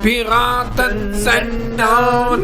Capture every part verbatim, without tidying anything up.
Piratensender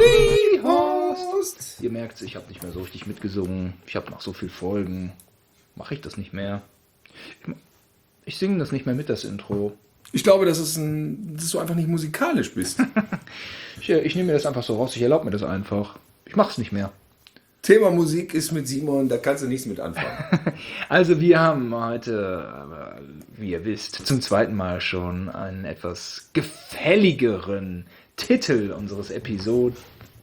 Horst. Ihr merkt, ich habe nicht mehr so richtig mitgesungen. Ich habe noch so viele Folgen. Mache ich das nicht mehr? Ich, ich singe das nicht mehr mit, das Intro. Ich glaube, dass, es ein, dass du einfach nicht musikalisch bist. ich, ich nehme mir das einfach so raus. Ich erlaube mir das einfach. Ich mache es nicht mehr. Thema Musik ist mit Simon, da kannst du nichts mit anfangen. Also wir haben heute, wie ihr wisst, zum zweiten Mal schon einen etwas gefälligeren Titel unseres Episode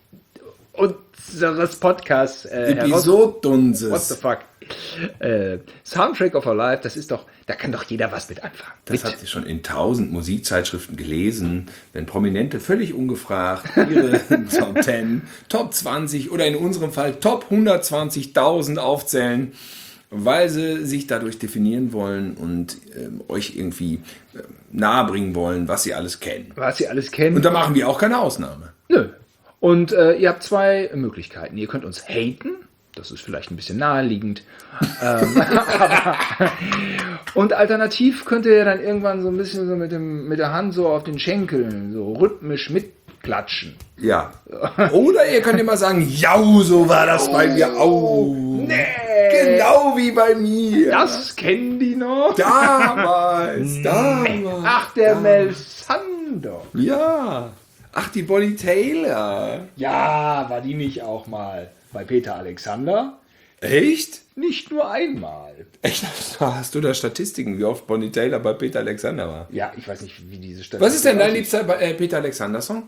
unseres Podcasts. Äh, Episodunses. What the fuck? Äh, Soundtrack of Our Life, das ist doch, da kann doch jeder was mit anfangen. Das mit. habt ihr schon in tausend Musikzeitschriften gelesen, wenn Prominente völlig ungefragt ihre Top zehn, Top zwanzig oder in unserem Fall Top hundertzwanzigtausend aufzählen, weil sie sich dadurch definieren wollen und ähm, euch irgendwie äh, nahebringen wollen, was sie alles kennen. Was sie alles kennen. Und da machen wir auch keine Ausnahme. Nö. Und äh, ihr habt zwei Möglichkeiten. Ihr könnt uns haten. Das ist vielleicht ein bisschen naheliegend. ähm, aber, und alternativ könnt ihr dann irgendwann so ein bisschen so mit, dem, mit der Hand so auf den Schenkeln so rhythmisch mitklatschen. Ja. Oder ihr könnt immer sagen, jau, so war das bei mir auch. Nee. Genau wie bei mir. Das kennen die noch. Damals. damals. Ach, der damals. Melsander. Ja. Ach, die Bonnie Taylor. Ja, war die nicht auch mal bei Peter Alexander? Echt? Nicht nur einmal. Echt? Hast du da Statistiken, wie oft Bonnie Taylor bei Peter Alexander war? Ja, ich weiß nicht, wie diese Statistik. Was ist denn dein liebster äh, Peter Alexander Song?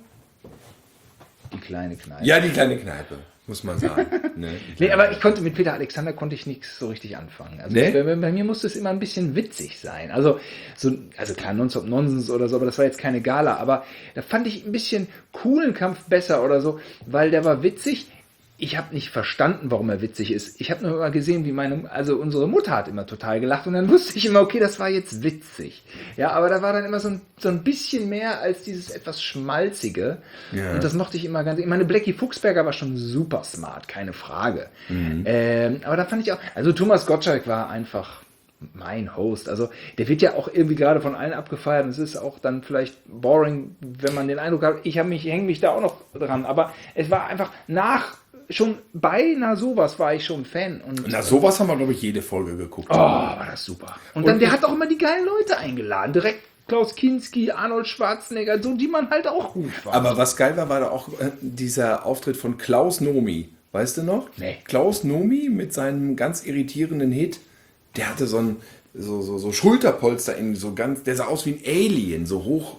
Die kleine Kneipe. Ja, die kleine Kneipe, muss man sagen. ne, nee, aber ich konnte mit Peter Alexander konnte ich nichts so richtig anfangen. Also nee? bei, bei mir musste es immer ein bisschen witzig sein. Also so, also klar, Nonstop Nonsens oder so, aber das war jetzt keine Gala. Aber da fand ich ein bisschen coolen Kampf besser oder so, weil der war witzig. Ich habe nicht verstanden, warum er witzig ist. Ich habe nur immer gesehen, wie meine, also unsere Mutter hat immer total gelacht und dann wusste ich immer, okay, das war jetzt witzig. Ja, aber da war dann immer so ein, so ein bisschen mehr als dieses etwas Schmalzige. Ja. Und das mochte ich immer ganz. Ich meine, Blackie Fuchsberger war schon super smart, keine Frage. Mhm. Ähm, aber da fand ich auch, also Thomas Gottschalk war einfach mein Host. Also der wird ja auch irgendwie gerade von allen abgefeiert und es ist auch dann vielleicht boring, wenn man den Eindruck hat, ich habe mich, hänge mich da auch noch dran. Aber es war einfach nach schon bei Na sowas war ich schon Fan. Und Na sowas haben wir, glaube ich, jede Folge geguckt. Oh, war das super. Und, und dann, der hat auch immer die geilen Leute eingeladen. Direkt Klaus Kinski, Arnold Schwarzenegger, so die man halt auch gut fand. Aber was geil war, war da auch äh, dieser Auftritt von Klaus Nomi. Weißt du noch? Nee. Klaus Nomi mit seinem ganz irritierenden Hit, der hatte so ein so, so, so Schulterpolster, in so ganz, der sah aus wie ein Alien, so hoch.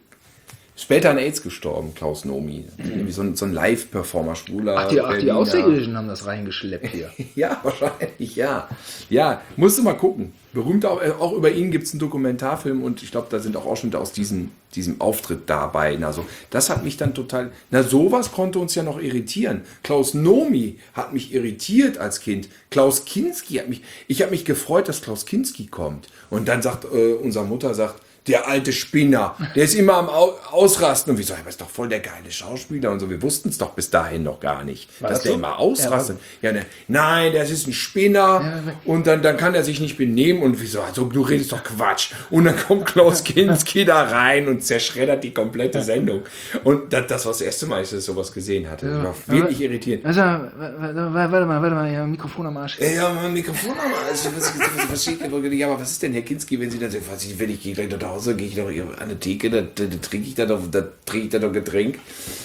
Später an AIDS gestorben, Klaus Nomi. Mhm. So ein, so ein Live-Performer, schwuler. Ach, die, ach, die Außerirdischen haben das reingeschleppt hier. Ja, wahrscheinlich, ja. Ja, musst du mal gucken. Berühmt auch, auch über ihn gibt es einen Dokumentarfilm und ich glaube, da sind auch Ausschnitte aus diesem, diesem Auftritt dabei. Also, das hat mich dann total. Na, sowas konnte uns ja noch irritieren. Klaus Nomi hat mich irritiert als Kind. Klaus Kinski hat mich. Ich habe mich gefreut, dass Klaus Kinski kommt. Und dann sagt äh, unsere Mutter, sagt, der alte Spinner, der ist immer am Ausrasten. Und wir sagen, er ist doch voll der geile Schauspieler und so. Wir wussten es doch bis dahin noch gar nicht, War dass das der so? immer ausrastet. Ja, ja, ne, nein, der ist ein Spinner ja, und dann, dann kann er sich nicht benehmen. Und wir so, also, du redest doch Quatsch. Und dann kommt Klaus Kinski da rein und zerschreddert die komplette Sendung. Und das, das war das erste Mal, dass ich sowas gesehen hatte. Das war wirklich ja, irritierend. Also, warte mal, warte mal, ja, Mikrofon am Arsch. Ja, ja, mein Mikrofon am Arsch. Ja, aber was ist denn, Herr Kinski, wenn Sie dann sagen, was ich, wenn ich gehe gleich nach Hause, gehe ich noch an eine Theke, da, da, da trinke ich da noch, da trinke ich da noch Getränk.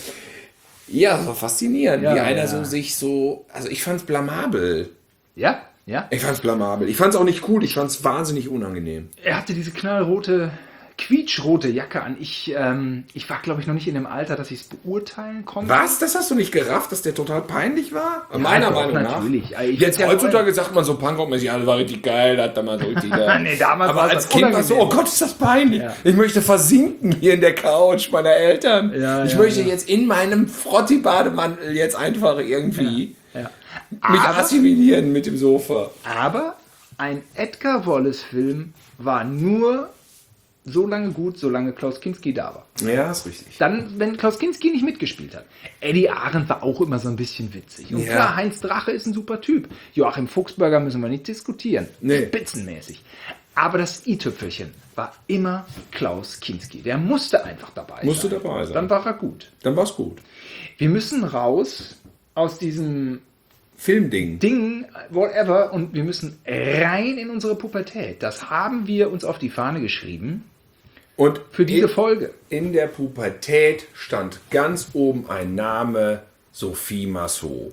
Ja, so faszinierend, ja, wie einer ja. so sich so, also ich fand's blamabel. Ja, ja. Ich fand's blamabel. Ich fand's auch nicht cool, ich fand's wahnsinnig unangenehm. Er hatte diese knallrote, quietschrote Jacke an. Ich, ähm, ich war, glaube ich, noch nicht in dem Alter, dass ich es beurteilen konnte. Was? Das hast du nicht gerafft, dass der total peinlich war? Ja, meiner Meinung nach. Natürlich. Ich Jetzt heutzutage sagt man so Punkrock-mäßig, ja, das war richtig geil, da hat er mal so richtig geil. Nee, damals aber als Kind war es so, oh Gott, ist das peinlich. Ja. Ich möchte versinken hier in der Couch meiner Eltern. Ja, ich ja, möchte ja. jetzt in meinem Frotti-Bademantel jetzt einfach irgendwie ja, ja. mich aber, assimilieren mit dem Sofa. Aber ein Edgar Wallace-Film war nur so lange gut, solange Klaus Kinski da war. Ja, ist richtig. Dann, wenn Klaus Kinski nicht mitgespielt hat. Eddie Arendt war auch immer so ein bisschen witzig. Und ja. klar, Heinz Drache ist ein super Typ. Joachim Fuchsberger müssen wir nicht diskutieren. Nee. Spitzenmäßig. Aber das i-Tüpfelchen war immer Klaus Kinski. Der musste einfach dabei Musste sein. dabei sein. Dann war er gut. Dann war's gut. Wir müssen raus aus diesem Filmding. Ding, whatever, und wir müssen rein in unsere Pubertät. Das haben wir uns auf die Fahne geschrieben Und für diese in, Folge. in der Pubertät stand ganz oben ein Name, Sophie Massot.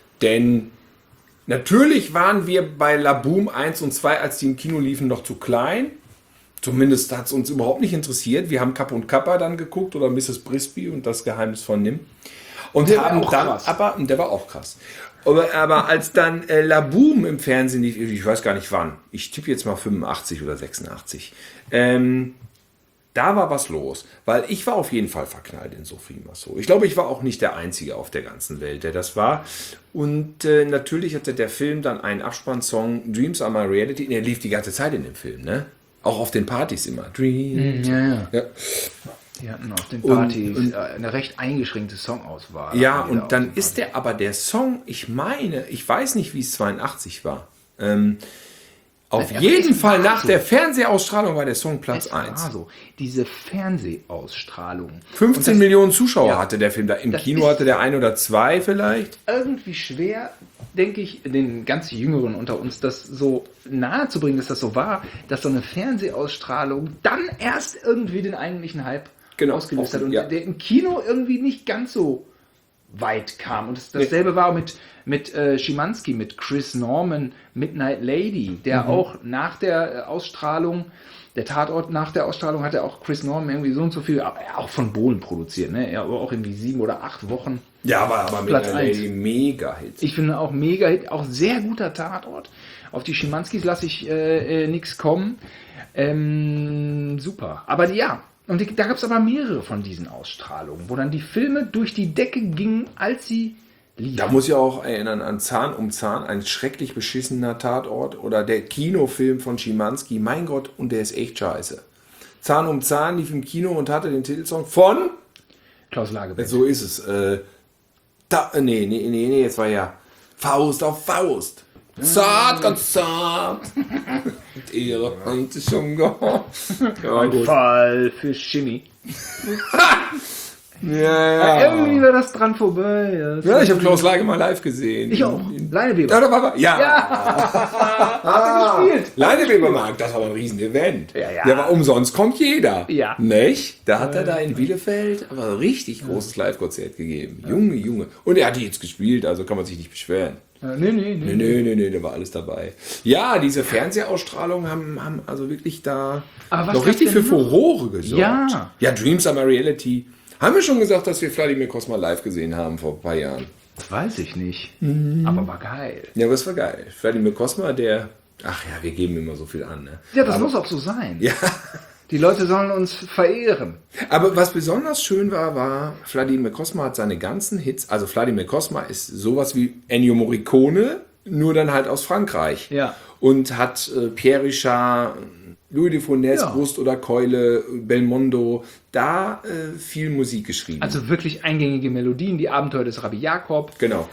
Denn natürlich waren wir bei La Boom eins und zwei, als die im Kino liefen, noch zu klein. Zumindest hat es uns überhaupt nicht interessiert. Wir haben Kapp und Kappa dann geguckt oder Misses Brisby und das Geheimnis von Nim. Und Der war haben auch dann, krass. aber, und der war auch krass. Aber, aber als dann äh, La Boom im Fernsehen lief, ich weiß gar nicht wann, ich tippe jetzt mal fünfundachtzig oder sechsundachtzig, ähm, da war was los, weil ich war auf jeden Fall verknallt in Sophie Massot. Ich glaube, ich war auch nicht der Einzige auf der ganzen Welt, der das war. Und äh, natürlich hatte der Film dann einen Abspannsong, Dreams Are My Reality. Der lief die ganze Zeit in dem Film, ne? Auch auf den Partys immer. Dreams. Ja, ja. Ja, Die hatten auf den Und- Partys und- äh, eine recht eingeschränkte Songauswahl. ja Hatten die da und auf dann den ist der, aber der Song, ich meine, ich weiß nicht, wie es zweiundachtzig war. Ähm, auf Ja, jeden es Fall war nach so. der Fernsehausstrahlung war der Song Platz Es war eins. so, diese Fernsehausstrahlung. fünfzehn Und das Millionen Zuschauer ja, hatte der Film da. Im das Kino ist- hatte der ein oder zwei vielleicht. irgendwie schwer, denke ich, den ganz Jüngeren unter uns, das so nahe zu bringen, dass das so war, dass so eine Fernsehausstrahlung dann erst irgendwie den eigentlichen Hype Genau, ausgelöst hat. Und ja. der im Kino irgendwie nicht ganz so weit kam. Und das, dasselbe war auch mit, mit äh, Schimanski, mit Chris Norman, Midnight Lady, der Mhm. auch nach der äh, Ausstrahlung, der Tatort nach der Ausstrahlung hatte auch Chris Norman irgendwie so und so viel, aber auch von Bohlen produziert, ne? Er aber auch irgendwie sieben oder acht Wochen. Ja, aber, aber Platz Midnight eins. Lady Mega-Hit. Ich finde auch mega Hit, auch sehr guter Tatort. Auf die Schimanskis lasse ich äh, äh, nichts kommen. Ähm, super. Aber ja, und die, da gab es aber mehrere von diesen Ausstrahlungen, wo dann die Filme durch die Decke gingen, als sie liefen. Da muss ich auch erinnern an Zahn um Zahn, ein schrecklich beschissener Tatort oder der Kinofilm von Schimanski. Mein Gott, und der ist echt scheiße. Zahn um Zahn lief im Kino und hatte den Titelsong von, Klaus Lagerbeck. so ist es, äh, da, äh, nee, nee, nee, nee, jetzt war ja Faust auf Faust. Zart, ganz zart. Und ihre Hand ist schon gehabt. Ja, Ein gut. Fall für Schimmi. Ja, Ja, ja. irgendwie war das dran vorbei. Ja, Ja, ich habe Klaus Lage mal live gesehen. Ich auch. Leineweber. Ja, da war er. Ja. Hat er gespielt. Leinewebermarkt, das war ein Riesen-Event. Ja, ja. Der war umsonst, kommt jeder. Ja. Nicht? Da hat er da in Bielefeld aber ein richtig großes Live-Konzert gegeben. Junge, Junge. Und er hat jetzt gespielt, also kann man sich nicht beschweren. Ja, nee, nee, nee. Nee, nee, nee, nee, da war alles dabei. Ja, diese Fernsehausstrahlungen haben, haben also wirklich da Aber was noch richtig gab's für denn noch? Furore gesorgt. Ja. Ja, Dreams Are My Reality. Haben wir schon gesagt, dass wir Vladimir Kosma live gesehen haben vor ein paar Jahren? Weiß ich nicht. Mhm. Aber war geil. Ja, aber es war geil. Vladimir Kosma, der... Ach ja, wir geben immer so viel an, ne? Ja, das aber, muss auch so sein. Ja, Die Leute sollen uns verehren. aber was besonders schön war, war, Vladimir Kosma hat seine ganzen Hits, also Vladimir Kosma ist sowas wie Ennio Morricone, nur dann halt aus Frankreich. Ja. Und hat äh, Pierre Richard, Louis de Funès, Ja. Brust oder Keule, Belmondo, da äh, viel Musik geschrieben. Also wirklich eingängige Melodien, die Abenteuer des Rabbi Jakob. genau.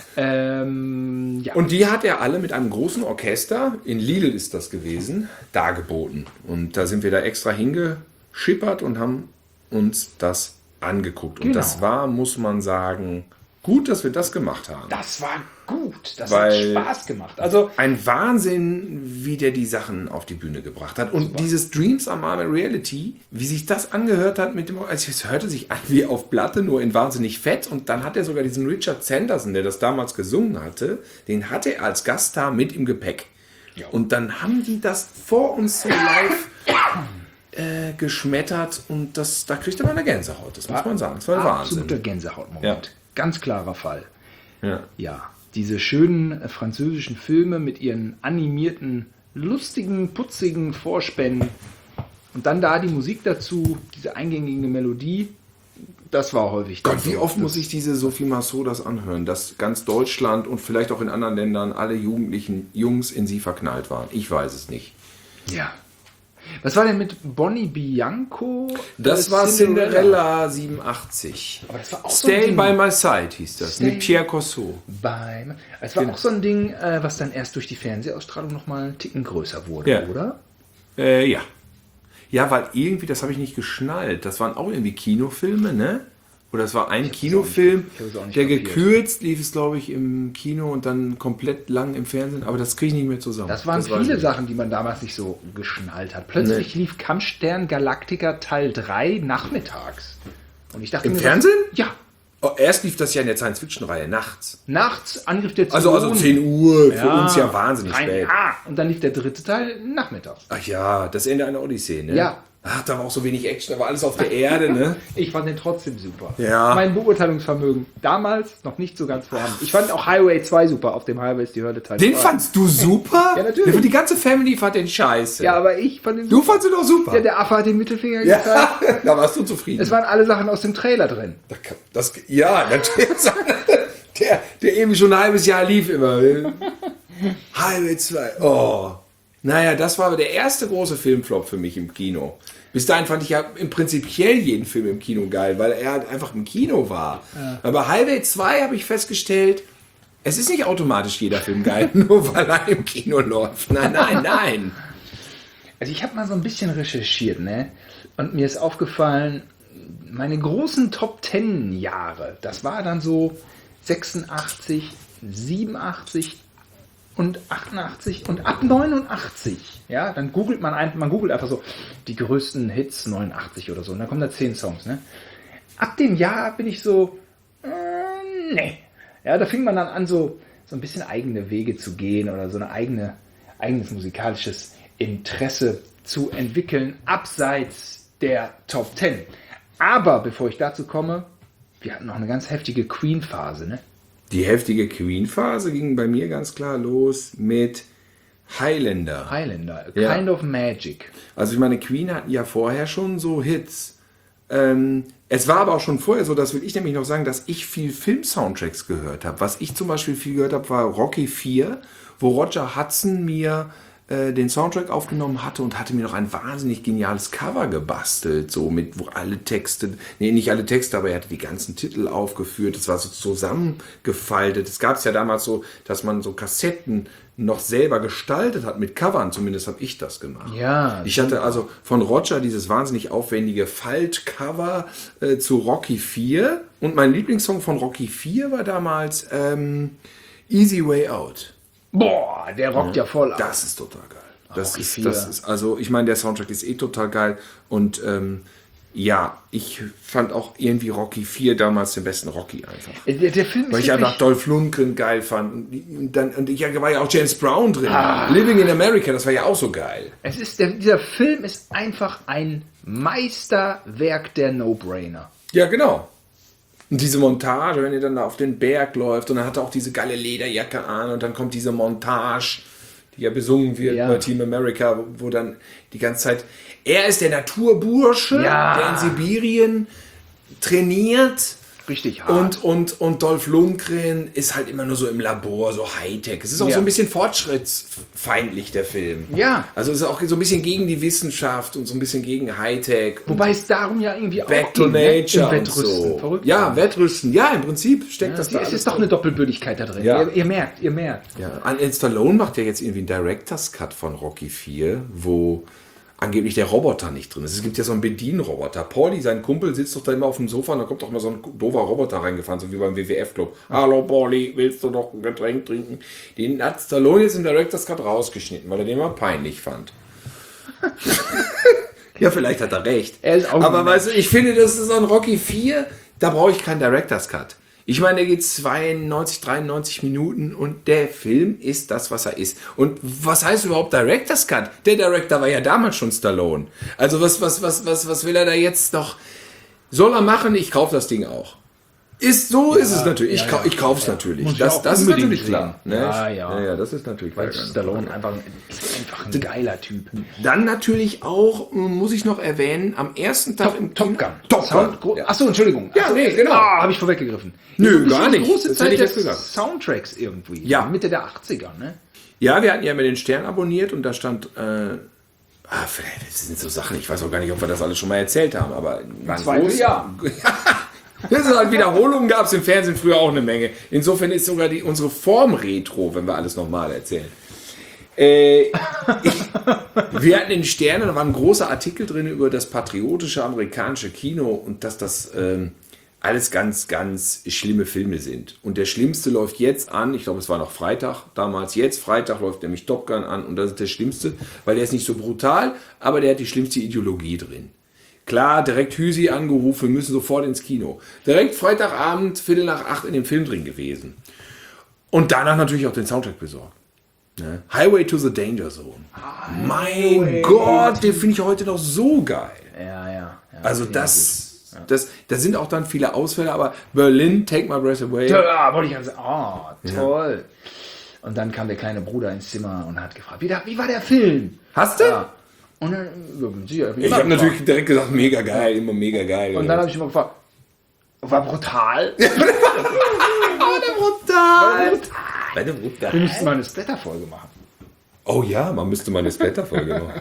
Ähm, ja. Und die hat er alle mit einem großen Orchester, in Lille ist das gewesen, dargeboten. Und da sind wir da extra hingeschippert und haben uns das angeguckt. Und Genau. das war, muss man sagen, gut, dass wir das gemacht haben. das war gut. Das Weil- hat Spaß gemacht. Also, Ein Wahnsinn, wie der die Sachen auf die Bühne gebracht hat. Und dieses Dreams Are My Reality, wie sich das angehört hat mit dem, also es hörte sich an wie auf Platte, nur in wahnsinnig fett. Und dann hat er sogar diesen Richard Sanderson, der das damals gesungen hatte, den hatte er als Gaststar mit im Gepäck. Und dann haben die das vor uns so live äh, geschmettert und das, da kriegte man eine Gänsehaut, das muss man sagen. Das war absoluter Wahnsinn. Gänsehautmoment. Ja. Ganz klarer Fall. Ja. Ja, diese schönen äh, französischen Filme mit ihren animierten, lustigen, putzigen Vorspänen und dann da die Musik dazu, diese eingängige Melodie, das war häufig. Gott, wie oft muss ich diese Sophie Massot das anhören, dass ganz Deutschland und vielleicht auch in anderen Ländern alle jugendlichen Jungs in sie verknallt waren. Ich weiß es nicht. Ja. Was war denn mit Bonnie Bianco? Das Äh, war Cinderella siebenundachtzig. Aber das war auch so ein Stay Ding. by my side hieß das, Stay- mit Pierre Cossot. Beim, es war Genau. auch so ein Ding, äh, was dann erst durch die Fernsehausstrahlung nochmal einen Ticken größer wurde, Ja. oder? Äh, ja. Ja, weil irgendwie, das habe ich nicht geschnallt. Das waren auch irgendwie Kinofilme, ne? Oder es war ein Kinofilm, ich hab's auch nicht der kapiert. gekürzt lief es, glaube ich, im Kino und dann komplett lang im Fernsehen. Aber das kriege ich nicht mehr zusammen. Das waren weiß ich viele nicht. Sachen, die man damals nicht so geschnallt hat. Plötzlich lief Kampfstern Galactica Teil drei nachmittags. Und ich dachte Im mir, Fernsehen? Was, ja. Oh, erst lief das ja in der Science-Fiction-Reihe nachts. Nachts, Angriff der Also, also zehn Uhr, für Ja. uns ja wahnsinnig Ein spät. A. Und dann lief der dritte Teil nachmittags. Ach ja, das Ende einer Odyssee, ne? Ja. Ach, da war auch so wenig Action, da war alles auf der Erde, ne? Ich fand den trotzdem super. Ja. Mein Beurteilungsvermögen damals noch nicht so ganz vorhanden. Ich fand auch Highway zwei super. Auf dem Highway ist die Hölle Teil Den zwei. fandst du super? Ja, natürlich. Die ganze Family fand den scheiße. Ja, aber ich fand den Du super. fandst ihn doch super. Ja, der Affe hat den Mittelfinger gezeigt. Ja, da warst du zufrieden. Es waren alle Sachen aus dem Trailer drin. Das, ja, natürlich. Der, der eben schon ein halbes Jahr lief immer. Highway zwei. Oh. Naja, das war aber der erste große Filmflop für mich im Kino. Bis dahin fand ich ja im Prinzipiell jeden Film im Kino geil, weil er halt einfach im Kino war. Ja. Aber Highway zwei habe ich festgestellt, es ist nicht automatisch jeder Film geil, nur weil er im Kino läuft. Nein, nein, nein. Also ich habe mal so ein bisschen recherchiert, ne? Und mir ist aufgefallen, meine großen Top Ten Jahre, das war dann so sechsundachtzig, siebenundachtzig und achtundachtzig und ab neunundachtzig, ja, dann googelt man ein, man googelt einfach so die größten Hits neunundachtzig oder so und dann kommen da zehn Songs, ne? Ab dem Jahr bin ich so, äh, nee. Ja, da fing man dann an, so, so ein bisschen eigene Wege zu gehen oder so eine eigene, eigenes musikalisches Interesse zu entwickeln, abseits der Top Ten. Aber bevor ich dazu komme, wir hatten noch eine ganz heftige Queen-Phase, ne? Die heftige Queen-Phase ging bei mir ganz klar los mit Highlander. Highlander, Ja. Kind of Magic. Also ich meine, Queen hatten ja vorher schon so Hits. Ähm, es war aber auch schon vorher so, das will ich nämlich noch sagen, dass ich viel Film-Soundtracks gehört habe. Was ich zum Beispiel viel gehört habe, war Rocky vier, wo Roger Hudson mir äh, den Soundtrack aufgenommen hatte und hatte mir noch ein wahnsinnig geniales Cover gebastelt, so mit, wo alle Texte, nee, nicht alle Texte, aber er hatte die ganzen Titel aufgeführt, es war so zusammengefaltet. Es gab es ja damals so, dass man so Kassetten noch selber gestaltet hat mit Covern, zumindest habe ich das gemacht. Ja. Ich hatte also von Roger dieses wahnsinnig aufwendige Faltcover äh, zu Rocky vier und mein Lieblingssong von Rocky vier war damals ähm, Easy Way Out. Boah, der rockt ja, ja voll ab. Das ist total geil. Das Rocky ist, vier. das ist, also ich meine, der Soundtrack ist eh total geil und ähm, ja, ich fand auch irgendwie Rocky vier damals den besten Rocky einfach. Der, der Film ist Weil ich wirklich- einfach Dolph Lundgren geil fand. Und, dann, und ich, da war ja auch James Brown drin. Ah. Living in America, das war ja auch so geil. Es ist der, dieser Film ist einfach ein Meisterwerk der No-Brainer. Ja, genau. Und diese Montage, wenn ihr dann da auf den Berg läuft und dann hat er auch diese geile Lederjacke an und dann kommt diese Montage, die ja besungen wird Ja. bei Team America, wo, wo dann die ganze Zeit, er ist der Naturbursche, Ja. der in Sibirien trainiert. Richtig hart. Und, und, und Dolph Lundgren ist halt immer nur so im Labor, so Hightech. Es ist auch Ja. so ein bisschen fortschrittsfeindlich, der Film. Ja. Also es ist auch so ein bisschen gegen die Wissenschaft und so ein bisschen gegen Hightech. Wobei es darum ja irgendwie auch Back to ging, ne? Nature Im und Wettrüsten. so. Verrückt. Ja, Wettrüsten. Ja, im Prinzip steckt Ja, das da es alles ist doch drin. eine Doppelbödigkeit da drin. Ja. Ihr, ihr merkt, ihr merkt. Ja, An Stallone macht ja jetzt irgendwie einen Director's Cut von Rocky vier, wo angeblich der Roboter nicht drin ist. Es gibt ja so einen Bedienroboter. Pauli, sein Kumpel, sitzt doch da immer auf dem Sofa und da kommt doch mal so ein doofer Roboter reingefahren, so wie beim W W F-Club. Hallo Pauli, willst du noch ein Getränk trinken? Den hat Stallone jetzt im Director's Cut rausgeschnitten, weil er den mal peinlich fand. Ja, vielleicht hat er recht. Er ist auch Aber ein weißt du, ich finde, das ist so ein Rocky vier, da brauche ich keinen Director's Cut. Ich meine, der geht zweiundneunzig, dreiundneunzig Minuten und der Film ist das, was er ist. Und was heißt überhaupt Director's Cut? Der Director war ja damals schon Stallone. Also was, was, was, was, was will er da jetzt noch? Soll er machen? Ich kaufe das Ding auch. Ist so, ist es natürlich. Ich, ja, kau- ja. ich kaufe es Ja. natürlich. Muss ich Das, auch das ist unbedingt natürlich klar. sehen. Ne? Ja, ja. ja, das ist natürlich Weil klar. Stallone einfach ist einfach ein geiler Typ. Dann natürlich auch, muss ich noch erwähnen, am ersten Tag im Top Kino- Gun. Top Gun. Sound, gro- Ja. Achso, Entschuldigung. Ja, Achso, nee, genau. Ah, habe ich vorweggegriffen. Nö, Das ist gar die nicht. große Das Zeit hätte ich des jetzt gesagt. Soundtracks irgendwie. Ja. Mitte der achtziger, ne? Ja, wir hatten ja immer den Stern abonniert und da stand, äh, ah, vielleicht, das sind so Sachen, ich weiß auch gar nicht, ob wir das alles schon mal erzählt haben, aber waren Zweifel groß- ja. Das ist halt Wiederholungen, gab es im Fernsehen früher auch eine Menge. Insofern ist sogar die, unsere Form retro, wenn wir alles nochmal erzählen. Äh, ich, wir hatten in den Sternen, da war ein großer Artikel drin über das patriotische amerikanische Kino und dass das ähm, alles ganz, ganz schlimme Filme sind. Und der schlimmste läuft jetzt an, ich glaube, es war noch Freitag damals, jetzt Freitag läuft nämlich Top Gun an und das ist der schlimmste, weil der ist nicht so brutal, aber der hat die schlimmste Ideologie drin. Klar, direkt Hüsi angerufen, wir müssen sofort ins Kino. Direkt Freitagabend, Viertel nach acht in dem Film drin gewesen. Und danach natürlich auch den Soundtrack besorgt. Ne? Highway to the Danger Zone. Highway. Mein Gott, den finde ich heute noch so geil. Ja, ja. ja also das, ja. das, da sind auch dann viele Ausfälle, aber Berlin, Take My Breath Away. Ja, wollte ich ganz sagen. Oh, toll. Ja. Und dann kam der kleine Bruder ins Zimmer und hat gefragt, wie, da, wie war der Film? Hast du? Ja. Und dann, ja, ich habe natürlich direkt gesagt, mega geil, immer mega geil. Und dann habe ich immer gefragt, war brutal? war der brutal? War der brutal? Wir müssten mal eine Splatter-Folge machen. Oh ja, man müsste mal eine Splatter-Folge machen.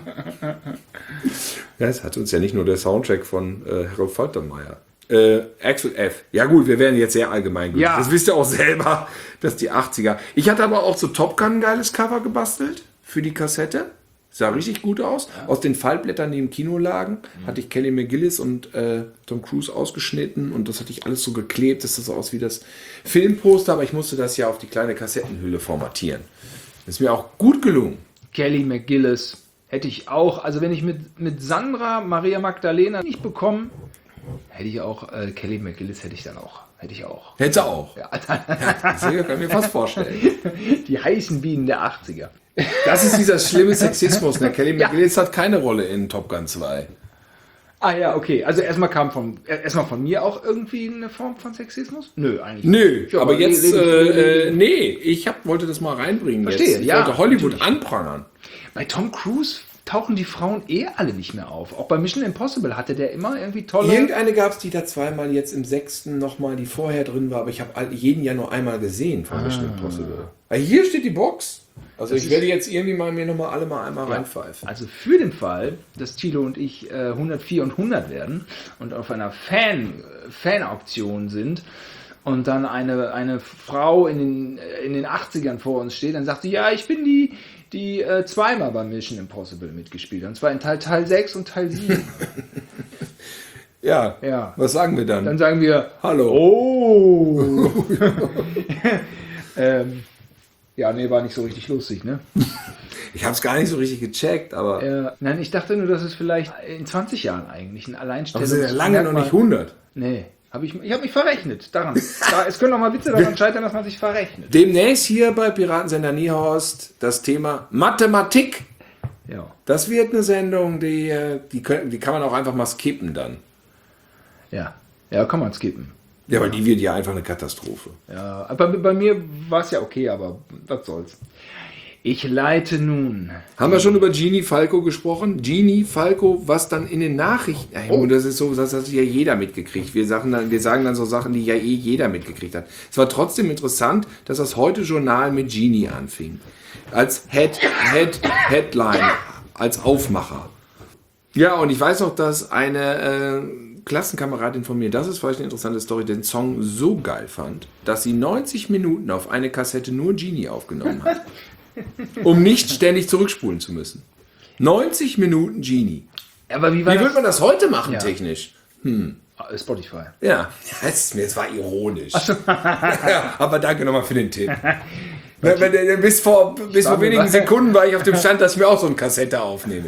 Ja, es hat uns ja nicht nur der Soundtrack von äh, Harold Faltermeyer. Äh, Axel F. Ja gut, wir werden jetzt sehr allgemein. Ja. Das wisst ihr auch selber, dass die achtziger. Ich hatte aber auch so Top Gun ein geiles Cover gebastelt für die Kassette. Sah richtig gut aus. Ja. Aus den Fallblättern, die im Kino lagen, mhm. hatte ich Kelly McGillis und äh, Tom Cruise ausgeschnitten und das hatte ich alles so geklebt, dass das so aus wie das Filmposter, aber ich musste das ja auf die kleine Kassettenhülle formatieren. Das ist mir auch gut gelungen. Kelly McGillis hätte ich auch, also wenn ich mit, mit Sandra Maria Magdalena nicht bekommen, hätte ich auch, äh, Kelly McGillis hätte ich dann auch. Hätte ich auch. Hätte sie auch. Ja, ja, das kann ich mir fast vorstellen. Die heißen Bienen der achtziger. Das ist dieser schlimme Sexismus. Ne? Kelly McGillis ja. hat keine Rolle in Top Gun zwei. Ah ja, okay. Also erstmal kam von, erstmal von mir auch irgendwie eine Form von Sexismus? Nö, eigentlich Nö, nicht. Ja, aber, aber jetzt, lebe, lebe, äh, lebe. nee, ich hab, wollte das mal reinbringen. Verstehe, jetzt. Ich ja, wollte Hollywood natürlich. anprangern. Bei Tom Cruise tauchen die Frauen eh alle nicht mehr auf. Auch bei Mission Impossible hatte der immer irgendwie tolle... Irgendeine gab es, die da zweimal jetzt im sechsten nochmal, die vorher drin war, aber ich habe jeden ja nur einmal gesehen von ah. Mission Impossible. Aber hier steht die Box. Also das ich werde jetzt irgendwie mal mir nochmal alle mal einmal ja, reinpfeifen. Also für den Fall, dass Thilo und ich äh, hundertvier und hundert werden und auf einer Fan, Fan-Auktion sind und dann eine, eine Frau in den, in den achtzigern vor uns steht, dann sagt sie, ja, ich bin die, die äh, zweimal bei Mission Impossible mitgespielt. Und zwar in Teil, Teil sechs und Teil sieben. ja, ja, was sagen wir dann? Dann sagen wir, hallo. Oh. ähm, Ja, nee, war nicht so richtig lustig, ne? Ich habe es gar nicht so richtig gecheckt, aber... Äh, nein, ich dachte nur, dass es vielleicht in zwanzig Jahren eigentlich ein Alleinstellungs... Aber sind ja lange noch nicht hundert. Nee, hab ich, ich habe mich verrechnet daran. Da, es können auch mal Witze daran scheitern, dass man sich verrechnet. Demnächst hier bei Piratensender Niehorst das Thema Mathematik. Ja. Das wird eine Sendung, die, die, können, die kann man auch einfach mal skippen dann. Ja, ja, kann man skippen. Ja, weil die wird ja einfach eine Katastrophe. Ja, aber bei mir war es ja okay, aber was soll's. Ich leite nun. Haben wir schon über Genie Falco gesprochen? Genie Falco, was dann in den Nachrichten... Oh. Das ist so, das hat ja jeder mitgekriegt. Wir sagen, dann, wir sagen dann so Sachen, die ja eh jeder mitgekriegt hat. Es war trotzdem interessant, dass das Heute-Journal mit Genie anfing. Als Head, Head, Headline, als Aufmacher. Ja, und ich weiß noch, dass eine... Äh, Klassenkameradin von mir, das ist vielleicht eine interessante Story, den Song so geil fand, dass sie neunzig Minuten auf eine Kassette nur Genie aufgenommen hat, um nicht ständig zurückspulen zu müssen. neunzig Minuten Genie. Aber wie war wie das? würde man das heute machen, ja. technisch? Hm. Spotify. Ja, das, das war ironisch. So. Ja, aber danke nochmal für den Tipp. bis vor, bis vor wenigen Sekunden war ich auf dem Stand, dass ich mir auch so eine Kassette aufnehme.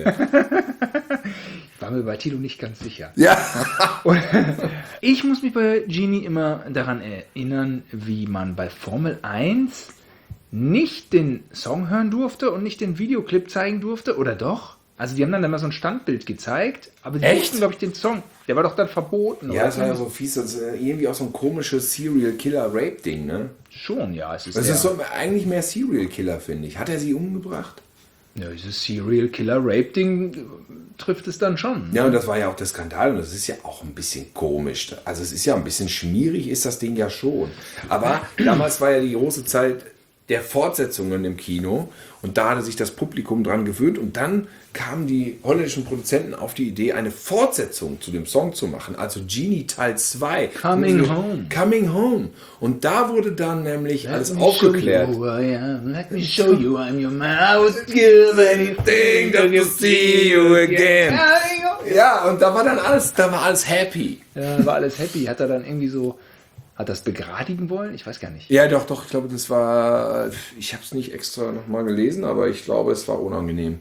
War mir bei Tilo nicht ganz sicher. Ja. Und ich muss mich bei Genie immer daran erinnern, wie man bei Formel eins nicht den Song hören durfte und nicht den Videoclip zeigen durfte, oder doch? Also die haben dann immer so ein Standbild gezeigt, aber die durften, glaube ich, den Song. Der war doch dann verboten. Ja, das war ja so fies, das ist irgendwie auch so ein komisches Serial-Killer-Rape-Ding, ne? Schon, ja. Es ist das ist so eigentlich mehr Serial-Killer, finde ich. Hat er sie umgebracht? Ja, dieses Serial-Killer-Rape-Ding trifft es dann schon. Ja, und das war ja auch der Skandal und das ist ja auch ein bisschen komisch. Also es ist ja ein bisschen schmierig, ist das Ding ja schon. Aber damals war ja die große Zeit der Fortsetzungen im Kino und da hatte sich das Publikum dran gewöhnt und dann kamen die holländischen Produzenten auf die Idee, eine Fortsetzung zu dem Song zu machen, also Genie Teil zwei. Coming also, Home. Coming Home. Und da wurde dann nämlich Let alles me aufgeklärt. show you who I am. Let me show you I'm your man. I would give anything to see you again. Ja, und da war dann alles, da war alles happy. Ja, war alles happy. Hat er dann irgendwie so, hat das begradigen wollen? Ich weiß gar nicht. Ja, doch, doch, ich glaube, das war, ich habe es nicht extra nochmal gelesen, aber ich glaube, es war unangenehm.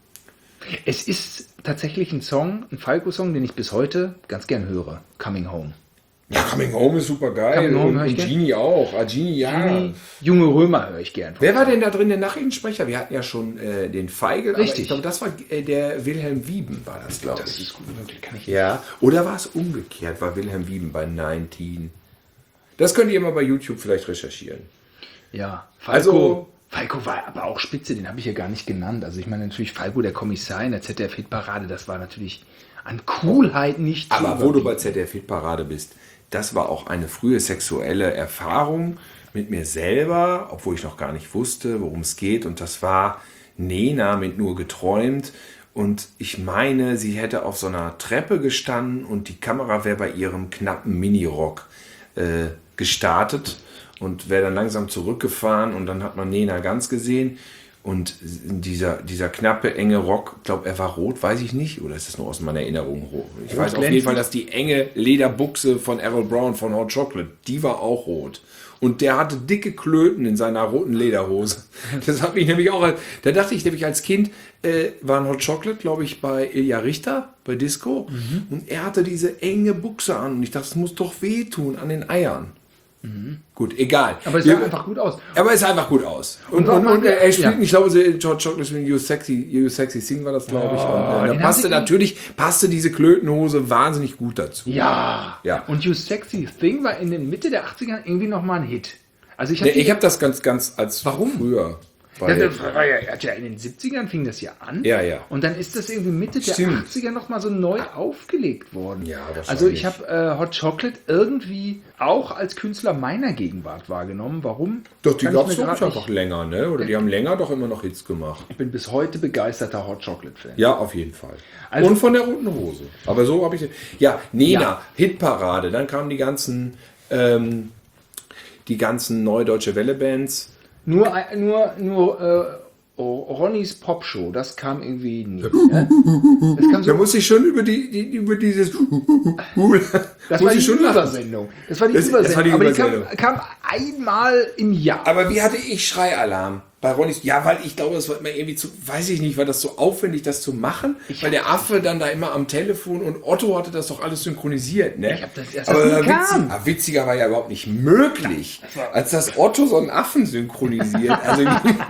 Es ist tatsächlich ein Song, ein Falco-Song, den ich bis heute ganz gern höre. Coming Home. Ja, Coming Home ist super geil. Coming Home und höre ich und gern. Genie auch. Ah, Genie, ja. Genie, Junge Römer höre ich gern. Wer war denn da drin der Nachrichtensprecher? Wir hatten ja schon äh, den Feigl. aber Richtig. Ich glaube, das war äh, der Wilhelm Wieben, war das, glaube Das ich. ist gut möglich, kann ich Ja. Oder war es umgekehrt? War Wilhelm Wieben bei neunzehn? Das könnt ihr mal bei YouTube vielleicht recherchieren. Ja, Falco, Also- Falco war aber auch spitze, den habe ich ja gar nicht genannt. Also ich meine natürlich Falco, der Kommissar in der Z D F-Hitparade, das war natürlich an Coolheit nicht zu Aber wo du überbieten. bei Z D F-Hitparade bist, das war auch eine frühe sexuelle Erfahrung mit mir selber, obwohl ich noch gar nicht wusste, worum es geht. Und das war Nena mit Nur geträumt. Und ich meine, sie hätte auf so einer Treppe gestanden und die Kamera wäre bei ihrem knappen Minirock äh, gestartet und wäre dann langsam zurückgefahren und dann hat man Nena ganz gesehen. Und dieser, dieser knappe, enge Rock, ich glaube, er war rot, weiß ich nicht. Oder ist das nur aus meiner Erinnerung rot? Ich weiß auf jeden Fall, dass die enge Lederbuchse von Errol Brown von Hot Chocolate, die war auch rot. Und der hatte dicke Klöten in seiner roten Lederhose. Das hat mich nämlich auch, da dachte ich nämlich als Kind, äh, war ein Hot Chocolate, glaube ich, bei Ilja Richter, bei Disco. Mhm. Und er hatte diese enge Buchse an. Und ich dachte, es muss doch wehtun an den Eiern. Mhm. Gut, egal. Aber es sah Wir- einfach gut aus. aber es sah einfach gut aus. Und, Und und, und er ja. spielt, ich glaube, George Chocolate mit You Sexy, You Sexy Sing war das, glaube ich. Und, äh, den da haben passte sie- natürlich, passte diese Klötenhose wahnsinnig gut dazu. Ja. Ja. Und You Sexy Thing war in den Mitte der achtziger irgendwie nochmal ein Hit. Also ich Nee, habe ich habe das ganz, ganz als Warum? früher. Ja, Weil, das war ja, hat ja in den siebzigern fing das ja an. Ja, ja. Und dann ist das irgendwie Mitte der Stimmt. achtziger nochmal so neu aufgelegt worden. Ja, wahrscheinlich. Also ich habe äh, Hot Chocolate irgendwie auch als Künstler meiner Gegenwart wahrgenommen. Warum? doch, die Kann ich gab es mir doch grad einfach länger, ne? Oder die haben länger doch immer noch Hits gemacht. Ich bin bis heute begeisterter Hot Chocolate-Fan. Ja, auf jeden Fall. Also- und von der roten Hose. Aber so habe ich. Ja, Nena, Ja. Hitparade. Dann kamen die ganzen, ähm, die ganzen neue Deutsche Welle-Bands. Nur, ein- nur, nur äh, oh, Ronnys Popshow, das kam irgendwie nie. Ja? Das kam Da so, muss ich schon über die, die über dieses das muss war die ich schon lachen. Übersendung. Das war die Das- das Übersendung. war die aber Übersendung. die kam, kam einmal im Jahr. Aber wie hatte ich Schreialarm bei Ronnys? Ja, weil ich glaube, das war immer irgendwie zu, weiß ich nicht, war das so aufwendig, das zu machen? weil der Affe dann da immer am Telefon und Otto hatte das doch alles synchronisiert, ne? Ich hab das erst Aber als es witzig, kam. aber witziger war ja überhaupt nicht möglich, als dass Otto so einen Affen synchronisiert. Also,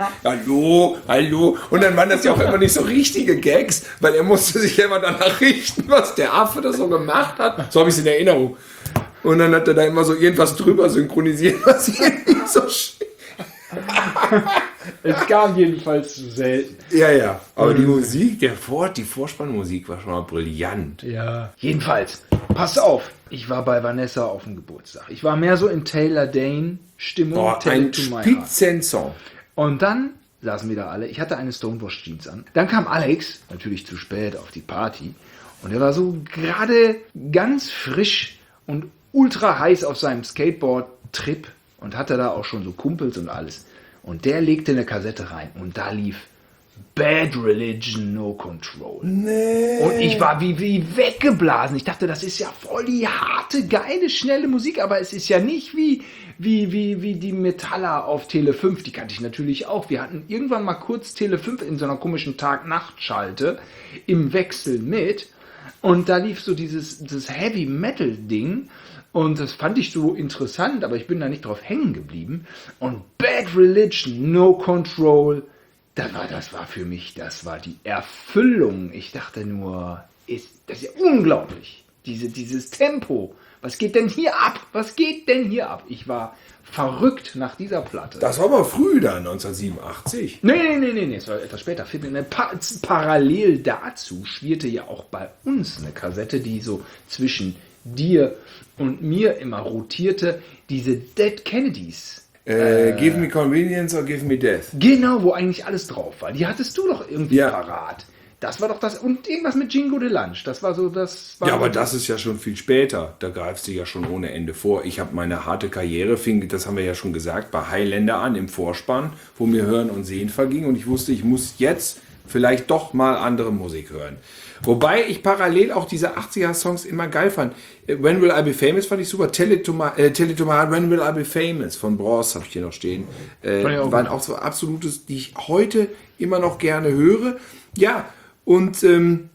hallo, hallo. Und dann waren das ja auch immer nicht so richtige Gags, weil er musste sich ja immer danach richten, was der Affe da so gemacht hat. So habe ich es in Erinnerung. Und dann hat er da immer so irgendwas drüber synchronisiert, was irgendwie so sch- Es kam jedenfalls zu selten. Ja, ja. Aber die Musik, der Vor die Vorspannmusik war schon mal brillant. Ja. Jedenfalls, pass auf. Ich war bei Vanessa auf dem Geburtstag. Ich war mehr so in Taylor Dane-Stimmung. Oh, Tell ein It to My Heart. Spitzensong. Und dann saßen wir da alle. Ich hatte eine Stonewash-Jeans an. Dann kam Alex, natürlich zu spät, auf die Party. Und er war so gerade ganz frisch und ultra heiß auf seinem Skateboard-Trip und hatte da auch schon so Kumpels und alles. Und der legte eine Kassette rein und da lief Bad Religion, No Control. Nee. Und ich war wie, wie weggeblasen. Ich dachte, das ist ja voll die harte, geile, schnelle Musik, aber es ist ja nicht wie, wie, wie, wie die Metaller auf Tele fünf. Die kannte ich natürlich auch. Wir hatten irgendwann mal kurz Tele fünf in so einer komischen Tag-Nacht-Schalte im Wechsel mit. Und da lief so dieses, dieses Heavy-Metal-Ding. Und das fand ich so interessant, aber ich bin da nicht drauf hängen geblieben. Und Bad Religion, No Control, das war, das war für mich, das war die Erfüllung. Ich dachte nur, ist, das ist ja unglaublich. Diese, dieses Tempo. Was geht denn hier ab? Was geht denn hier ab? Ich war verrückt nach dieser Platte. Das war aber früh dann, neunzehnhundertsiebenundachtzig. Nee, nee, nee, nee, nee, es war etwas später. Pa parallel dazu schwirrte ja auch bei uns eine Kassette, die so zwischen dir und mir immer rotierte, diese Dead Kennedys. Äh, give me convenience or give me death. Genau, wo eigentlich alles drauf war. Die hattest du doch irgendwie Ja. parat. Das war doch das. Und irgendwas mit Jingo de Lunch. Das war so das. War Ja, aber so das ist ja schon viel später. Da greifst du ja schon ohne Ende vor. Ich habe meine harte Karriere, fing, das haben wir ja schon gesagt, bei Highlander an im Vorspann, wo mir Hören und Sehen verging. Und ich wusste, ich muss jetzt vielleicht doch mal andere Musik hören. Wobei ich parallel auch diese achtziger-Songs immer geil fand. When Will I Be Famous fand ich super. Tell It To My, äh, Tell It To My Heart, When Will I Be Famous von Bros habe ich hier noch stehen. Äh, Fand ich auch waren gut. auch so absolutes, die ich heute immer noch gerne höre. Ja, und ähm,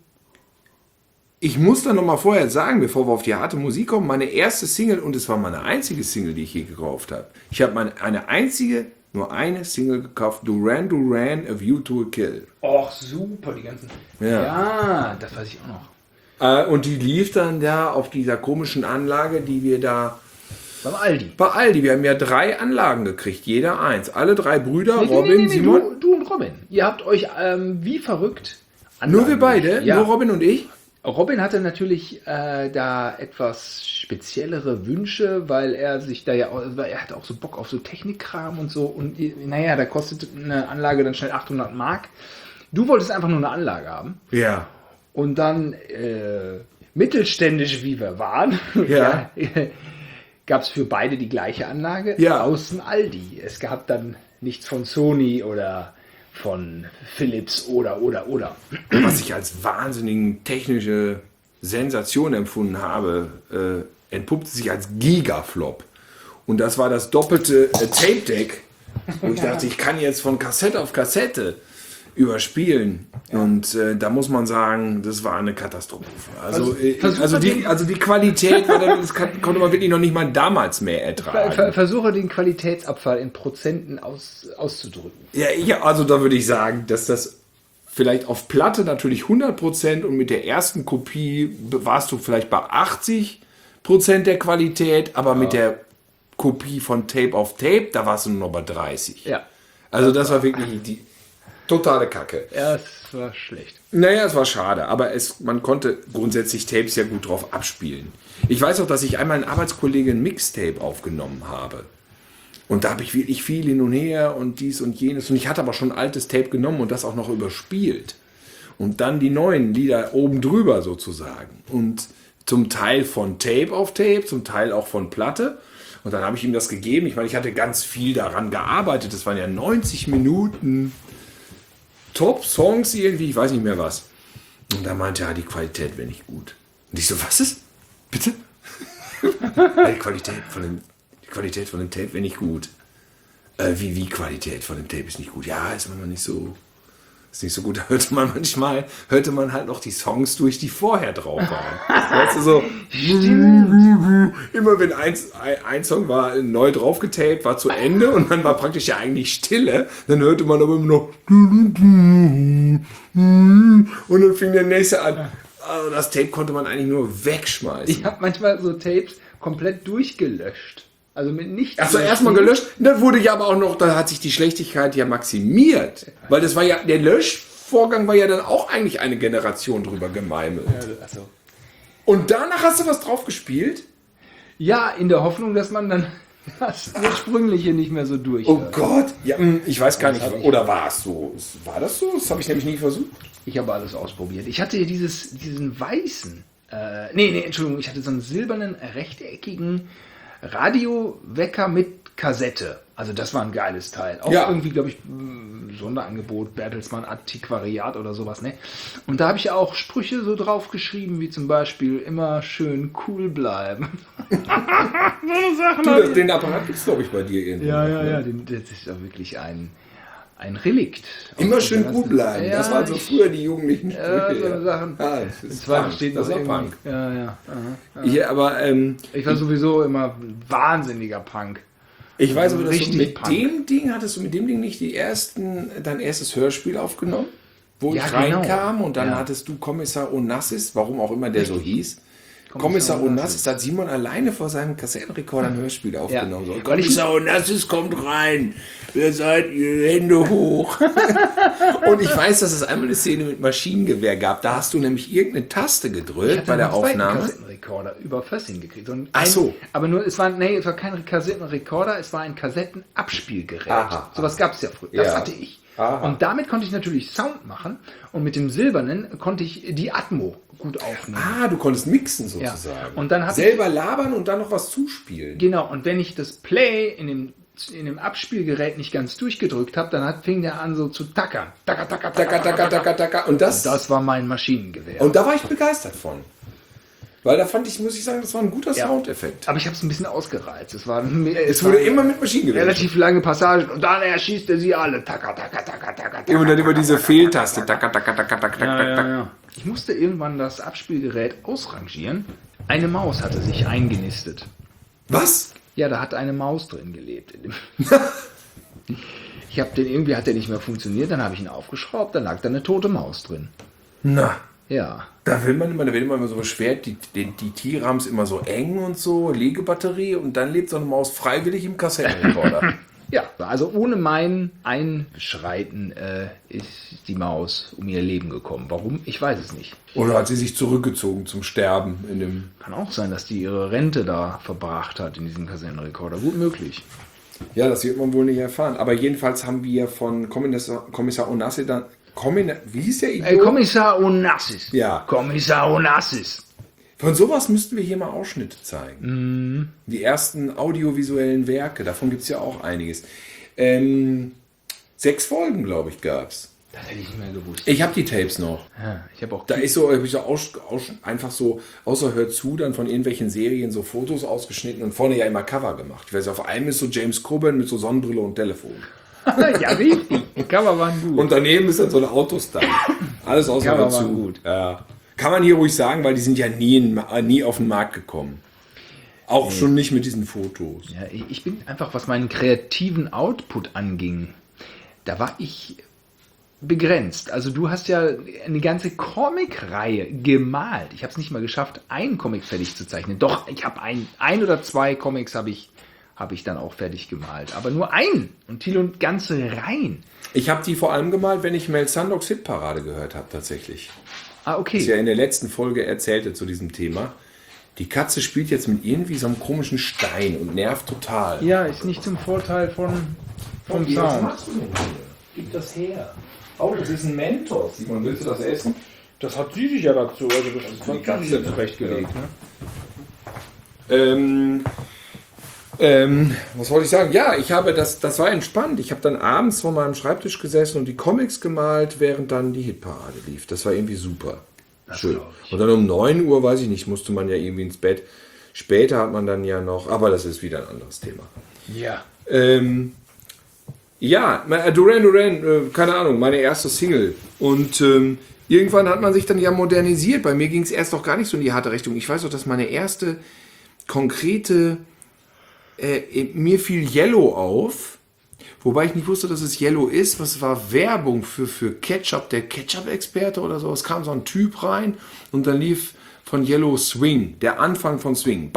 ich muss dann noch mal vorher sagen, bevor wir auf die harte Musik kommen, meine erste Single, und es war meine einzige Single, die ich je gekauft habe. Ich habe meine, eine einzige, nur eine Single gekauft, Duran Duran, A View to a Kill. Och, super, die ganzen. Ja. Ja, das weiß ich auch noch. Äh, und die lief dann da auf dieser komischen Anlage, die wir da Beim Aldi. bei Aldi. Wir haben ja drei Anlagen gekriegt, jeder eins. Alle drei Brüder, Nee, nee, Robin, nee, nee, nee, Simon. Du, du und Robin. Ihr habt euch ähm, wie verrückt. Nur wir beide, Ja. nur Robin und ich. Robin hatte natürlich äh, da etwas speziellere Wünsche, weil er sich da ja auch, weil er hatte auch so Bock auf so Technikkram und so. Und naja, da kostet eine Anlage dann schnell achthundert Mark. Du wolltest einfach nur eine Anlage haben. Ja. Und dann, äh, mittelständisch wie wir waren, Ja. gab es für beide die gleiche Anlage Ja. aus dem Aldi. Es gab dann nichts von Sony oder von Philips oder, oder, oder. Was ich als wahnsinnigen technische Sensation empfunden habe, äh, entpuppte sich als Gigaflop. Und das war das doppelte äh, Tape-Deck, wo ich dachte, ich kann jetzt von Kassette auf Kassette überspielen. Und äh, da muss man sagen, das war eine Katastrophe. Also, äh, Versuch also, mal die, den- also die Qualität, war dann, das kann, konnte man wirklich noch nicht mal damals mehr Ver ertragen. ver versuche den Qualitätsabfall in Prozenten aus auszudrücken. Ja, ja, also da würde ich sagen, dass das vielleicht auf Platte natürlich hundert Prozent und mit der ersten Kopie warst du vielleicht bei achtzig Prozent der Qualität, aber mit der Kopie von Tape auf Tape, da warst du nur noch bei dreißig. Ja. Also das war wirklich die totale Kacke. Ja, es war schlecht. Naja, es war schade, aber es, man konnte grundsätzlich Tapes ja gut drauf abspielen. Ich weiß auch, dass ich einmal einen Arbeitskollegen ein Mixtape aufgenommen habe. Und da habe ich wirklich viel hin und her und dies und jenes. Und ich hatte aber schon ein altes Tape genommen und das auch noch überspielt. Und dann die neuen Lieder oben drüber sozusagen. Und zum Teil von Tape auf Tape, zum Teil auch von Platte. Und dann habe ich ihm das gegeben. Ich meine, ich hatte ganz viel daran gearbeitet. Das waren ja neunzig Minuten Top-Songs irgendwie, ich weiß nicht mehr was. Und da meinte er, ja, die Qualität wäre nicht gut. Und ich so, was ist? Bitte? Ja, die Qualität von dem, die Qualität von dem Tape wäre nicht gut. Äh, wie, wie Qualität von dem Tape ist nicht gut? Ja, ist manchmal nicht so, ist nicht so gut. Da hörte man manchmal, hörte man halt noch die Songs durch, die vorher drauf waren. Weißt du, so, immer wenn ein, ein Song war neu draufgetaped, war zu Ende und dann war praktisch ja eigentlich Stille, dann hörte man aber immer noch und dann fing der nächste an. Also das Tape konnte man eigentlich nur wegschmeißen. Ich habe manchmal so Tapes komplett durchgelöscht. Also mit nichts. Achso, erstmal gelöscht. Dann wurde ja aber auch noch, da hat sich die Schlechtigkeit ja maximiert. Weil das war ja, der Löschvorgang war ja dann auch eigentlich eine Generation drüber gemeimelt. Also, Und danach hast du was drauf gespielt? ja, in der Hoffnung, dass man dann das ursprüngliche nicht mehr so durch. Oh Gott. Ja, hm, ich weiß gar nicht. hab ich- Oder war es so? War das so? Das habe ich nämlich nie versucht. Ich habe alles ausprobiert. Ich hatte hier dieses, diesen weißen, äh, nee, nee, Entschuldigung, ich hatte so einen silbernen, rechteckigen Radiowecker mit Kassette. Also das war ein geiles Teil. Auch Ja. irgendwie, glaube ich, mh, Sonderangebot, Bertelsmann Antiquariat oder sowas, ne? Und da habe ich auch Sprüche so drauf geschrieben, wie zum Beispiel immer schön cool bleiben. Du, den Apparat gibt es, glaube ich, bei dir irgendwo. Ja, ja, ja, den- das ist ja wirklich ein, ein Relikt. Immer Aus schön der gut ganzen- bleiben. Ja, das waren so ich- früher die jugendlichen Ja, Sprüche. so Sachen. Ja, das Im ist Zweifel Punk. steht das noch war irgendwie- Punk. Ja, ja. aha. Ja, aber ähm, Ich war sowieso immer ein wahnsinniger Punk. ich weiß aber, dass du Richtig mit Punk. dem Ding, hattest du mit dem Ding nicht die ersten, dein erstes Hörspiel aufgenommen? Wo Ja, ich genau. reinkam und dann Ja. hattest du Kommissar Onassis, warum auch immer der so hieß. Kommissar Onassis, da hat Simon alleine vor seinem Kassettenrekorder ein Hörspiel aufgenommen. So, Weil ich- Kommissar Onassis kommt rein, ihr seid ihr Hände hoch. Und ich weiß, dass es einmal eine Szene mit Maschinengewehr gab. Da hast du nämlich irgendeine Taste gedrückt bei der einen zweiten Aufnahme. Kassettenrekorder. Kassettenrekorder über Fössing gekriegt. So ein, Ach so. Ein, aber nur, es war, nee, es war kein Kassettenrekorder, es war ein Kassettenabspielgerät. Aha. Sowas gab es ja früher. Das Ja. hatte ich. Aha. Und damit konnte ich natürlich Sound machen. Und mit dem Silbernen konnte ich die Atmo gut aufnehmen. Ah, du konntest mixen sozusagen. Ja. Und dann hab selber labern und dann noch was zuspielen. Genau, und wenn ich das Play in dem, in dem Abspielgerät nicht ganz durchgedrückt habe, dann hat, fing der an so zu tackern. Tacker, tacker, Taka, taka, taka, taka. Und das, Das war mein Maschinengewehr. und da war ich begeistert von. Weil da fand ich, muss ich sagen, das war ein guter Ja. Soundeffekt. Aber ich habe es ein bisschen ausgereizt. Es war, Es wurde immer mit Maschinengewehr. relativ lange Passagen und dann erschießt er sie alle. Tacker, tacker, tacker, tacker, tacker. Und dann immer diese Fehltaste. Taka, taka, taka, taka, taka, Ja, ja, taka. ja. Ich musste irgendwann das Abspielgerät ausrangieren. Eine Maus hatte sich eingenistet. Was? Ja, da hat eine Maus drin gelebt. In dem ich habe den irgendwie hat der nicht mehr funktioniert, dann habe ich ihn aufgeschraubt, dann lag da eine tote Maus drin. Na, Ja. da will man immer, da wird immer immer so beschwert, die, die, die Tiere haben es immer so eng und so, Legebatterie und dann lebt so eine Maus freiwillig im Kassettenrekorder. Ja, also ohne mein Einschreiten äh, ist die Maus um ihr Leben gekommen. Warum? Ich weiß es nicht. Oder hat sie sich zurückgezogen zum Sterben in dem. Kann auch sein, dass die ihre Rente da verbracht hat in diesem Kassettenrekorder. Gut möglich. Ja, das wird man wohl nicht erfahren. Aber jedenfalls haben wir von Kommissar, Kommissar Onassis dann. Kommin, wie hieß der Idiot? Ey, Kommissar Onassis. Ja. Kommissar Onassis. Von sowas müssten wir hier mal Ausschnitte zeigen. Die ersten audiovisuellen Werke, davon gibt es ja auch einiges. Ähm, sechs Folgen, glaube ich, gab es. Das hätte ich nicht mehr gewusst. Ich habe die Tapes noch. Ja, ich habe auch. Da ist so, hab ich so aus, aus, einfach so, außer hört zu, dann von irgendwelchen Serien so Fotos ausgeschnitten und vorne ja immer Cover gemacht. Ich weiß, auf einem ist so James Coburn mit so Sonnenbrille und Telefon. ja, richtig. Die Cover waren gut. Und daneben ist dann so eine Autostar. Alles außer Cover hört zu. waren gut. Ja. Kann man hier ruhig sagen, weil die sind ja nie, in, nie auf den Markt gekommen. Auch schon nicht mit diesen Fotos. Ja, ich ich bin einfach, was meinen kreativen Output anging, da war ich begrenzt. Also du hast ja eine ganze Comic-Reihe gemalt. Ich habe es nicht mal geschafft, einen Comic fertig zu zeichnen. Doch, ich habe ein, ein oder zwei Comics habe ich, habe ich dann auch fertig gemalt. Aber nur einen. Und Thilo ganze Reihen. Ich habe die vor allem gemalt, wenn ich Mel Sandocks Hitparade gehört habe, tatsächlich. Ah, okay. Das ist ja in der letzten Folge erzählte zu diesem Thema. Die Katze spielt jetzt mit irgendwie so einem komischen Stein und nervt total. Ja, ist nicht zum Vorteil von, vom Okay, was Sound. machst du denn hier? Gib das her. Oh, das ist ein Mentos. Simon, willst du das essen? Das hat sie sich ja dazu, also das die Katze jetzt zurechtgelegt. Ne? Ähm, ähm, was wollte ich sagen? Ja, ich habe das, das war entspannt. Ich habe dann abends vor meinem Schreibtisch gesessen und die Comics gemalt, während dann die Hitparade lief. Das war irgendwie super. Schön. glaub ich. Und dann um neun Uhr, weiß ich nicht, musste man ja irgendwie ins Bett. Später hat man dann ja noch, aber das ist wieder ein anderes Thema. Ja. Ähm, ja, äh, Duran Duran, äh, keine Ahnung, meine erste Single. Und ähm, irgendwann hat man sich dann ja modernisiert. Bei mir ging es erst noch gar nicht so in die harte Richtung. Ich weiß auch, dass meine erste konkrete, äh, mir fiel Yellow auf, wobei ich nicht wusste, dass es Yellow ist. Was war Werbung für, für Ketchup, der Ketchup-Experte oder so. Es kam so ein Typ rein und dann lief von Yellow Swing, der Anfang von Swing.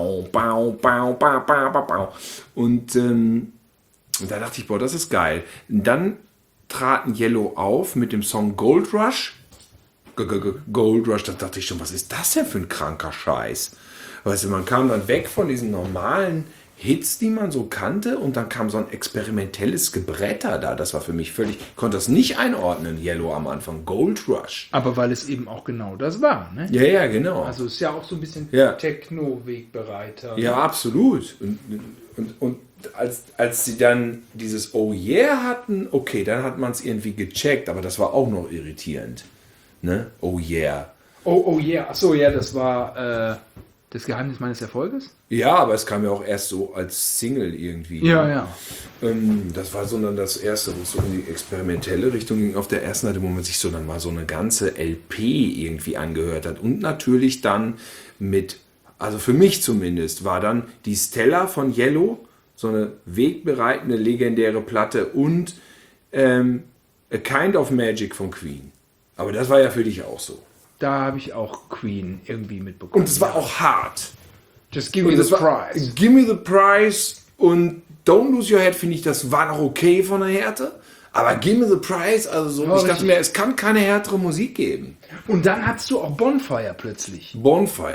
Und ähm, da dachte ich, boah, das ist geil. Und dann traten Yellow auf mit dem Song Gold Rush. G -G -G Gold Rush, da dachte ich schon, was ist das denn für ein kranker Scheiß? Weißt du, man kam dann weg von diesen normalen Hits, die man so kannte, und dann kam so ein experimentelles Gebretter da. Das war für mich völlig, ich konnte das nicht einordnen, Yellow am Anfang. Gold Rush. Aber weil es eben auch genau das war, ne? Ja, ja, genau. Also ist ja auch so ein bisschen Ja. Techno-Wegbereiter. Ja, absolut. Und, und, und als, als sie dann dieses Oh yeah hatten, okay, dann hat man es irgendwie gecheckt, aber das war auch noch irritierend. Ne? Oh yeah. Oh, oh yeah. Achso, ja, das war äh, das Geheimnis meines Erfolges? Ja, aber es kam ja auch erst so als Single irgendwie. Ja, ja. Ähm, das war so dann das erste, wo es so in die experimentelle Richtung ging. Auf der ersten Seite, wo man sich so dann mal so eine ganze L P irgendwie angehört hat. Und natürlich dann mit, also für mich zumindest, war dann die Stella von Yellow, so eine wegbereitende, legendäre Platte, und ähm, A Kind of Magic von Queen. Aber das war ja für dich auch so. Da habe ich auch Queen irgendwie mitbekommen. Und es war auch hart. Just give me Und the das war, prize. Give me the prize und Don't Lose Your Head, finde ich, das war noch okay von der Härte. Aber Give me the prize, also so, Ja, ich dachte richtig. mir, es kann keine härtere Musik geben. Und dann hattest du auch Bonfire plötzlich. Bonfire.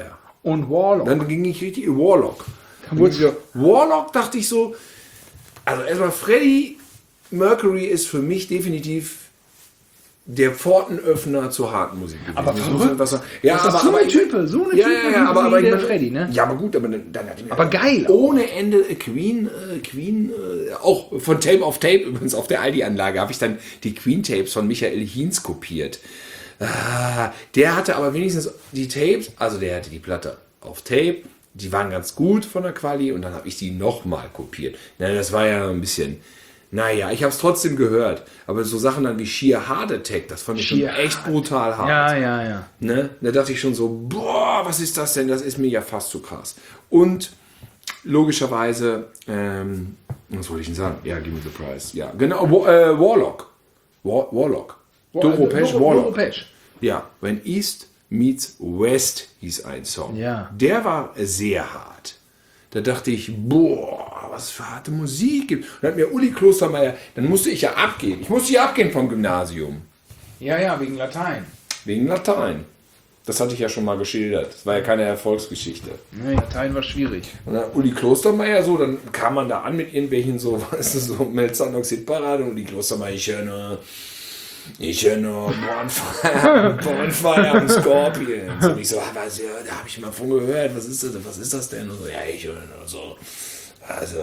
Und Warlock. Dann ging ich richtig in Warlock. Dann wurde wieder, Warlock dachte ich so, also erstmal Freddie Mercury ist für mich definitiv der Pfortenöffner zur harten Musik gewesen. Aber Das verrückt. muss man was sagen. Ja, Das ist aber, so aber eine ich- Type, so eine ja, Type ja, ja, aber, wie aber ich der meine- Freddy, ne? Ja, aber gut, aber dann, dann hat ich mir Aber geil auch. ohne Ende äh, Queen, äh, Queen, äh, auch von Tape auf Tape übrigens auf der Aldi-Anlage habe ich dann die Queen-Tapes von Michael Hinz kopiert. Ah, der hatte aber wenigstens die Tapes, also der hatte die Platte auf Tape, die waren ganz gut von der Quali und dann habe ich die nochmal kopiert. Na, das war ja ein bisschen, naja, ich habe es trotzdem gehört, aber so Sachen dann wie Sheer Heart Attack, das fand ich schon Sheer echt brutal hart. Ja, ja, ja. Ne? Da dachte ich schon so, boah, was ist das denn? Das ist mir ja fast zu krass. Und logischerweise, ähm, was wollte ich denn sagen? Ja, give me the prize. Ja, genau, Wa- äh, Warlock. War, Warlock. Doro Pesch, Doro- Warlock. Doro Pesch. Ja, When East Meets West hieß ein Song. Ja. Der war sehr hart. Da dachte ich, boah, was für harte Musik gibt. Und dann hat mir Uli Klostermeier, dann musste ich ja abgehen. Ich musste ja abgehen vom Gymnasium. Ja, ja, wegen Latein. Wegen Latein. Das hatte ich ja schon mal geschildert. Das war ja keine Erfolgsgeschichte. Nee, Latein war schwierig. Und dann Uli Klostermeier so, dann kam man da an mit irgendwelchen so, weißt du, so Melzanoxid-Parade und Uli Klostermeier, ich höre nur, ich höre nur Bonfire, Bonfire und Scorpions. Und ich so, ah, was, ja, da habe ich mal von gehört, was ist das, was ist das denn? Und so, ja, ich höre nur so. Also,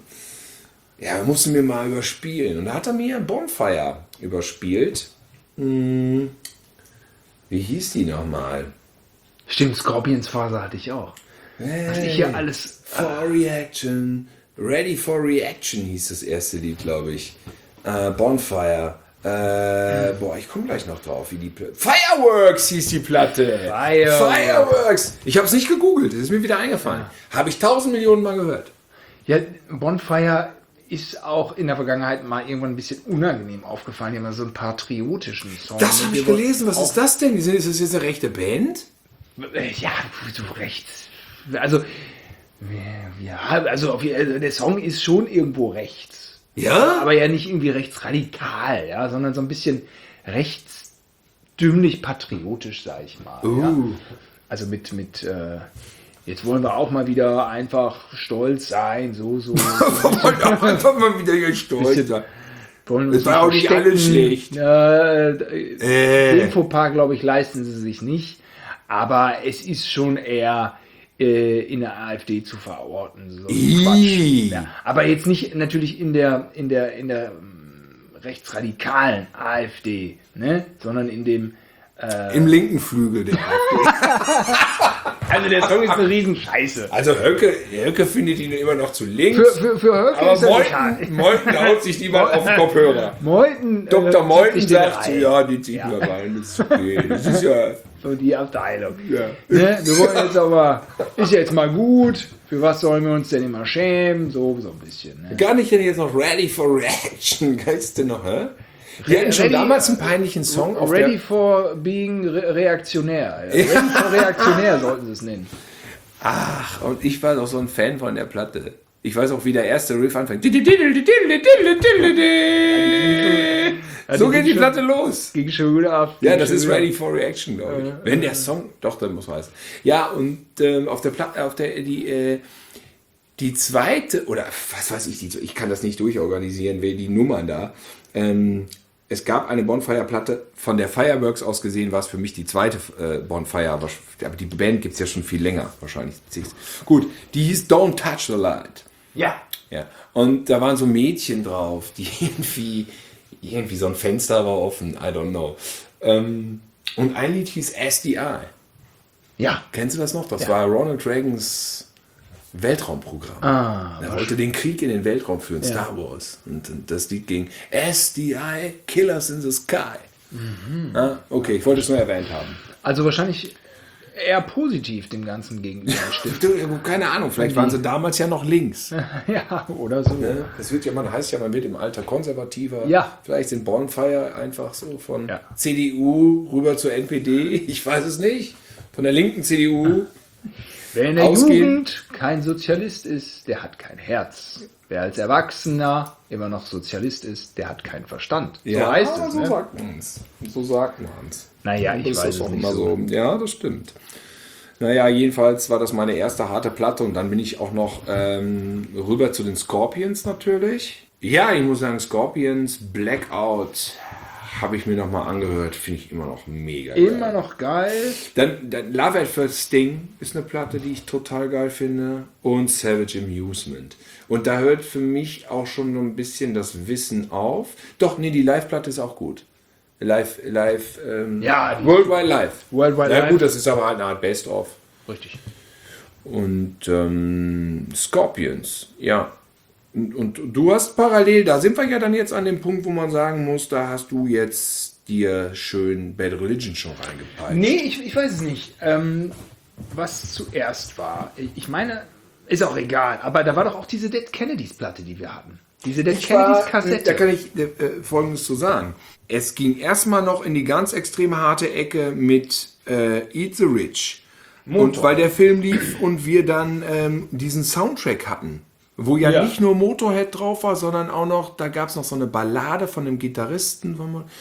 ja, wir mussten mir mal überspielen. Und da hat er mir Bonfire überspielt. Hm, wie hieß die nochmal? Stimmt, Scorpions Phase hatte ich auch. Was ich hier alles. For Reaction. Ready for Reaction hieß das erste Lied, glaube ich. Äh, Bonfire. Äh, boah, ich komme gleich noch drauf, wie die Platte. Fireworks hieß die Platte. Fireworks. Fireworks. Ich habe es nicht gegoogelt, das ist mir wieder eingefallen. Habe ich tausend Millionen Mal gehört. Ja, Bonfire ist auch in der Vergangenheit mal irgendwann ein bisschen unangenehm aufgefallen. Die haben ja so einen patriotischen Song. Das habe ich gelesen. Was ist das denn? Ist das jetzt eine rechte Band? Ja, so rechts. Also, ja, also auf, also der Song ist schon irgendwo rechts. Ja? Aber ja nicht irgendwie rechtsradikal, ja, sondern so ein bisschen rechtsdümmlich patriotisch, sag ich mal. Uh. Ja. Also mit, mit äh, jetzt wollen wir auch mal wieder einfach stolz sein, so, so. Einfach mal wieder hier stolz Bisschen- sein. Wollen Das uns war auch nicht verstecken. alles schlecht. Äh, Äh. Den Fauxpas, glaube ich, leisten sie sich nicht. Aber es ist schon eher äh, in der AfD zu verorten. So ein Ih. Quatsch. Ja. Aber jetzt nicht natürlich in der, in der, in der ähm, rechtsradikalen AfD, ne? Sondern in dem. Äh, Im linken Flügel der AfD. also der Song ist eine Riesenscheiße. Also Höcke, Höcke findet ihn immer noch zu links. Für, für, für Höcke aber ist er total- Meuthen, Meuthen haut sich niemand auf den Kopfhörer. Meuthen, Doktor äh, Meuthen zieht sich den sagt so, rein. ja, die zieht Ja. mir rein. Das ist okay. Das ist ja... So die Abteilung. Ja. Ne? Wir wollen jetzt aber, ist jetzt mal gut, für was sollen wir uns denn immer schämen? So, so ein bisschen. Ne? Gar nicht jetzt noch Ready for Reaction. Geilst du noch, hä? Wir hatten schon Ready- damals einen peinlichen Song auf Ready der... for being re reaktionär. Ja. Ready for reaktionär sollten sie es nennen. Ach, und ich war doch so ein Fan von der Platte. Ich weiß auch, wie der erste Riff anfängt. So geht die Platte los. Ging schon wieder ab. Ja, Ging das schon ist wieder Ready ab. for Reaction, glaube ich. Wenn der Song, doch, dann muss heißen. Ja, und ähm, auf der Platte, auf der, die, äh, die zweite, oder was weiß ich, die, ich kann das nicht durchorganisieren, wer die Nummern da. Ähm, es gab eine Bonfire-Platte, von der Fireworks aus gesehen war es für mich die zweite äh, Bonfire, aber die Band gibt es ja schon viel länger, wahrscheinlich. Gut, die hieß Don't Touch the Light. Ja. Ja. Und da waren so Mädchen drauf, die irgendwie, irgendwie so ein Fenster war offen, I don't know. Ähm, und ein Lied hieß S D I. Ja. Kennst du das noch? Das Ja. war Ronald Reagans Weltraumprogramm. Ah, er wollte den Krieg in den Weltraum führen, Ja. Star Wars. Und, und das Lied ging S D I, Killers in the Sky. Mhm. Ah, okay, ich wollte es nur erwähnt haben. Also wahrscheinlich eher positiv dem Ganzen gegenüber stimmt. Du, keine Ahnung, vielleicht waren sie damals ja noch links. Ja, oder so. Ne? Das wird ja, man heißt ja, man wird im Alter konservativer. Ja. Vielleicht sind Bonfire einfach so von Ja. C D U rüber zur N P D. Ich weiß es nicht. Von der linken C D U. Wer in der Ausgehen. Jugend kein Sozialist ist, der hat kein Herz. Wer als Erwachsener immer noch Sozialist ist, der hat keinen Verstand. So heißt es. so Ne? sagt man es. So sagt man es. Naja, ich Das weiß ist es auch nicht immer so. so. Ja, das stimmt. Naja, jedenfalls war das meine erste harte Platte und dann bin ich auch noch ähm, rüber zu den Scorpions natürlich. Ja, ich muss sagen, Scorpions Blackout habe ich mir nochmal angehört, finde ich immer noch mega geil. Immer noch geil. Dann, dann Love at First Sting ist eine Platte, die ich total geil finde. Und Savage Amusement. Und da hört für mich auch schon so ein bisschen das Wissen auf. Doch, nee, die Live-Platte ist auch gut. Live, live, ähm, Ja, die- Worldwide Live. Worldwide ja, Live. gut, das ist aber halt eine Art Best-of. Richtig. Und ähm, Scorpions, ja. Und, und du hast parallel, da sind wir ja dann jetzt an dem Punkt, wo man sagen muss, da hast du jetzt dir schön Bad Religion schon reingepeitscht. Nee, ich, ich weiß es nicht. Ähm, was zuerst war. Ich meine, ist auch egal, aber da war doch auch diese Dead Kennedys Platte, die wir hatten. Diese Dead Ich Kennedys war, Kassette. da kann ich äh, Folgendes zu sagen. Es ging erstmal noch in die ganz extrem harte Ecke mit äh, Eat the Rich. Und weil der Film lief und wir dann ähm, diesen Soundtrack hatten, wo ja, Ja. nicht nur Motorhead drauf war, sondern auch noch, da gab es noch so eine Ballade von einem Gitarristen.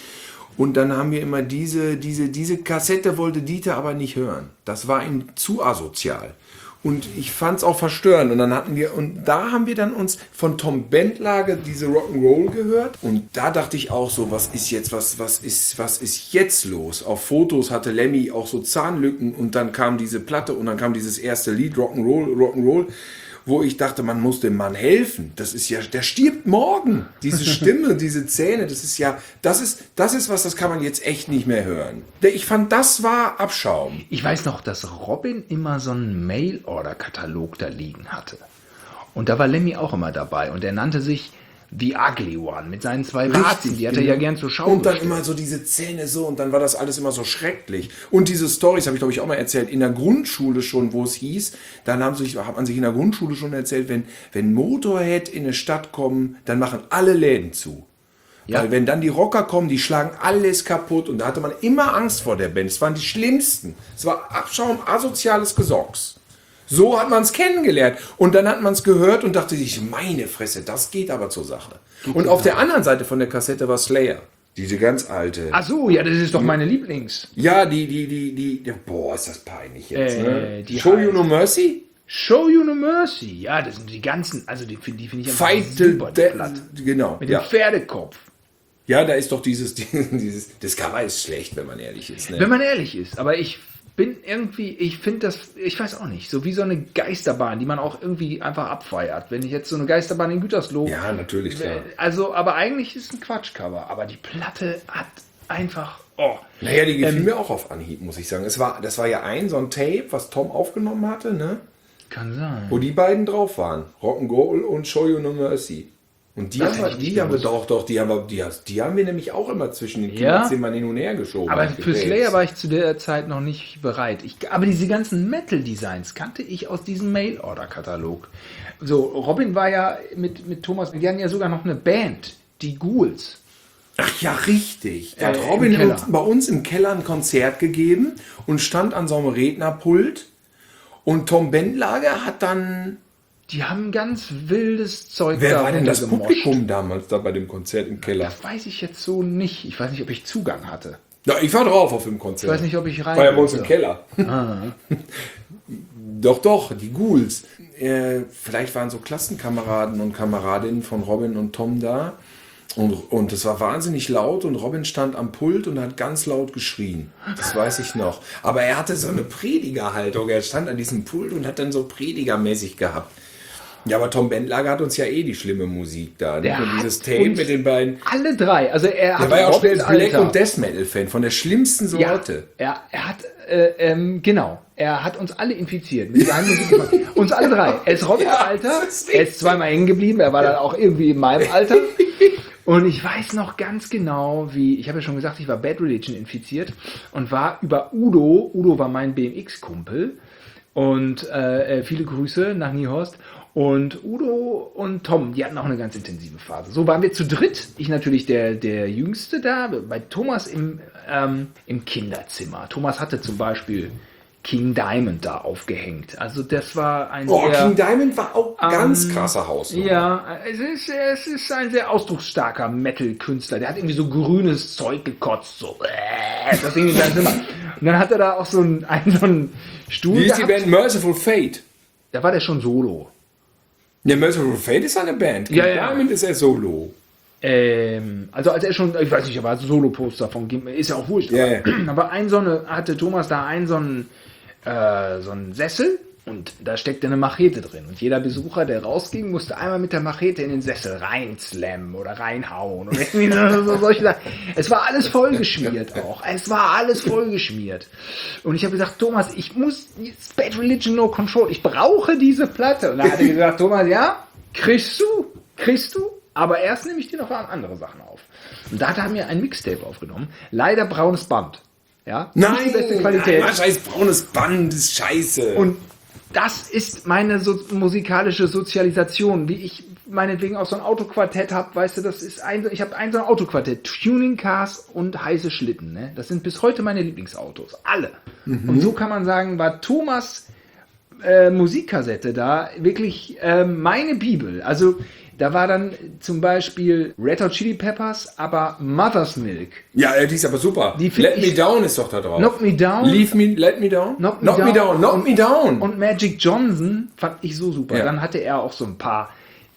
Und dann haben wir immer diese, diese, diese Kassette wollte Dieter aber nicht hören. Das war ihm zu asozial. Und ich fand es auch verstörend. Und dann hatten wir, und da haben wir dann uns von Tom Bendlage diese Rock'n'Roll gehört. Und da dachte ich auch so, was ist jetzt, was, was ist, was ist jetzt los? Auf Fotos hatte Lemmy auch so Zahnlücken und dann kam diese Platte und dann kam dieses erste Lied, Rock'n'Roll, Rock'n'Roll, wo ich dachte, man muss dem Mann helfen. Das ist ja, der stirbt morgen. Diese Stimme, diese Zähne, das ist ja, das ist, das ist was, das kann man jetzt echt nicht mehr hören. Ich fand, das war Abschaum. Ich weiß noch, dass Robin immer so einen Mail-Order-Katalog da liegen hatte. Und da war Lemmy auch immer dabei. Und er nannte sich The Ugly One mit seinen zwei Warzen. Die hat er ja gern zur Schau Und dann gestellt. immer so diese Zähne so und dann war das alles immer so schrecklich. Und diese Storys habe ich, glaube ich, auch mal erzählt, in der Grundschule schon, wo es hieß, dann haben sich, hat man sich in der Grundschule schon erzählt, wenn, wenn Motorhead in eine Stadt kommen, dann machen alle Läden zu. Ja. Weil wenn dann die Rocker kommen, die schlagen alles kaputt und da hatte man immer Angst vor der Band. Es waren die schlimmsten. Es war Abschaum, asoziales Gesocks. So hat man es kennengelernt. Und dann hat man es gehört und dachte sich, meine Fresse, das geht aber zur Sache. Und auf der anderen Seite von der Kassette war Slayer. Diese ganz alte. Ach so, ja, das ist doch meine Lieblings. Ja, die, die, die, die, die, boah, ist das peinlich jetzt, Äh, ne? die Show You heißt- No Mercy? Show You No Mercy. Ja, das sind die ganzen, also die, finde die finde ich einfach Fight the super, die Death. Platte. Genau. Mit Ja. dem Pferdekopf. ja, da ist doch dieses, dieses, das Cover ist schlecht, wenn man ehrlich ist, ne? Wenn man ehrlich ist, aber ich bin irgendwie, ich finde das, ich weiß auch nicht, so wie so eine Geisterbahn, die man auch irgendwie einfach abfeiert. Wenn ich jetzt so eine Geisterbahn in Gütersloh, Ja, natürlich, klar. also, aber eigentlich ist es ein Quatschcover, aber die Platte hat einfach, oh. Naja, die gefiel Ähm, mir auch auf Anhieb, muss ich sagen. Es war, das war ja ein, so ein Tape, was Tom aufgenommen hatte, ne? Kann sein. Wo die beiden drauf waren. Rock'n'Roll und Show You No Mercy. Und die, Das haben wir, hätte ich nicht die haben wir gewusst. doch, doch, die haben wir, die, die haben wir nämlich auch immer zwischen den Ja? Kinderzimmern hin und her geschoben. Aber und für getaped. Slayer war ich zu der Zeit noch nicht bereit. Ich, aber diese ganzen Metal-Designs kannte ich aus diesem Mail-Order-Katalog. So, Robin war ja mit, mit Thomas, die hatten ja sogar noch eine Band, die Ghouls. Ach ja, richtig. Da Äh, hat im Robin Keller. uns, bei uns im Keller ein Konzert gegeben und stand an so einem Rednerpult. Und Tom Bendlager hat dann. Die haben ganz wildes Zeug Wer da war denn das runtergemoscht. Publikum damals da bei dem Konzert im Keller? Das weiß ich jetzt so nicht. Ich weiß nicht, ob ich Zugang hatte. Ja, ich war drauf auf dem Konzert. Ich weiß nicht, ob ich rein War ja bei uns im durfte. Keller. Doch, doch, die Ghouls. Äh, vielleicht waren so Klassenkameraden und Kameradinnen von Robin und Tom da. Und, und es war wahnsinnig laut und Robin stand am Pult und hat ganz laut geschrien. Das weiß ich noch. Aber er hatte so eine Predigerhaltung. Er stand an diesem Pult und hat dann so predigermäßig gehabt. Ja, aber Tom Bendlager hat uns ja eh die schlimme Musik da. Der Ne? Und hat dieses Tape uns mit den beiden. Alle drei. Also er Der hat war ja auch schnell Robins Black- Alter. und Death Metal-Fan von der schlimmsten Ja, Sorte. er, er hat, äh, ähm, genau, er hat uns alle infiziert mit seinem Musikgeschmack. Uns alle drei. Er ist Robins Alter, das ist er ist zweimal hängen geblieben, er war dann auch irgendwie in meinem Alter. Und ich weiß noch ganz genau, wie, ich habe ja schon gesagt, ich war Bad Religion infiziert und war über Udo, Udo war mein B M X-Kumpel und äh, äh, viele Grüße nach Niehorst. Und Udo und Tom, die hatten auch eine ganz intensive Phase. So waren wir zu dritt. Ich natürlich der, der Jüngste da, bei Thomas im, ähm, im Kinderzimmer. Thomas hatte zum Beispiel King Diamond da aufgehängt. Also das war ein Oh, sehr... King Diamond war auch Ähm, ganz krasser Haus. Ja, es ist, es ist ein sehr ausdrucksstarker Metal-Künstler. Der hat irgendwie so grünes Zeug gekotzt. So. Äh, das Ding in seinem Zimmer. Und dann hat er da auch so einen, einen, so einen Stuhl Wie ist die gehabt. Band Merciful Fate? Da war der schon solo. Ja, Merciful Fate ist eine Band. King Ja, ja. Diamond ist er solo. Ähm, also als er schon, ich weiß nicht, aber als Solo-Poster von Gim- ist ja auch wurscht. Ja, aber, ja. aber ein so eine, hatte Thomas da einen so einen, äh, so einen Sessel und da steckte eine Machete drin. Und jeder Besucher, der rausging, musste einmal mit der Machete in den Sessel reinslammen oder reinhauen oder irgendwie so, so solche Sachen. Es war alles vollgeschmiert auch. Es war alles vollgeschmiert. Und ich habe gesagt, Thomas, ich muss, Bad Religion No Control, ich brauche diese Platte. Und da hat er gesagt, Thomas, ja, kriegst du, kriegst du. Aber erst nehme ich dir noch andere Sachen auf. Und da hat er mir ein Mixtape aufgenommen. Leider braunes Band. Ja? Nein, Nicht die beste Qualität. nein, scheiß braunes Band, ist scheiße. Und das ist meine so musikalische Sozialisation, wie ich meinetwegen auch so ein Autoquartett habe, weißt du, das ist ein, ich habe ein so ein Autoquartett, Tuning Cars und heiße Schlitten, ne? Das sind bis heute meine Lieblingsautos, alle. Mhm. Und so kann man sagen, war Thomas äh, Musikkassette da wirklich äh, meine Bibel. Also da war dann zum Beispiel Red Hot Chili Peppers, aber Mother's Milk. Ja, die ist aber super. Die find Let Me ich- Down ist doch da drauf. Knock Me Down. Leave me, let me down. Knock Me knock me Down. down. Knock Und- me down. Und Magic Johnson fand ich so super. Ja. Dann hatte er auch so ein paar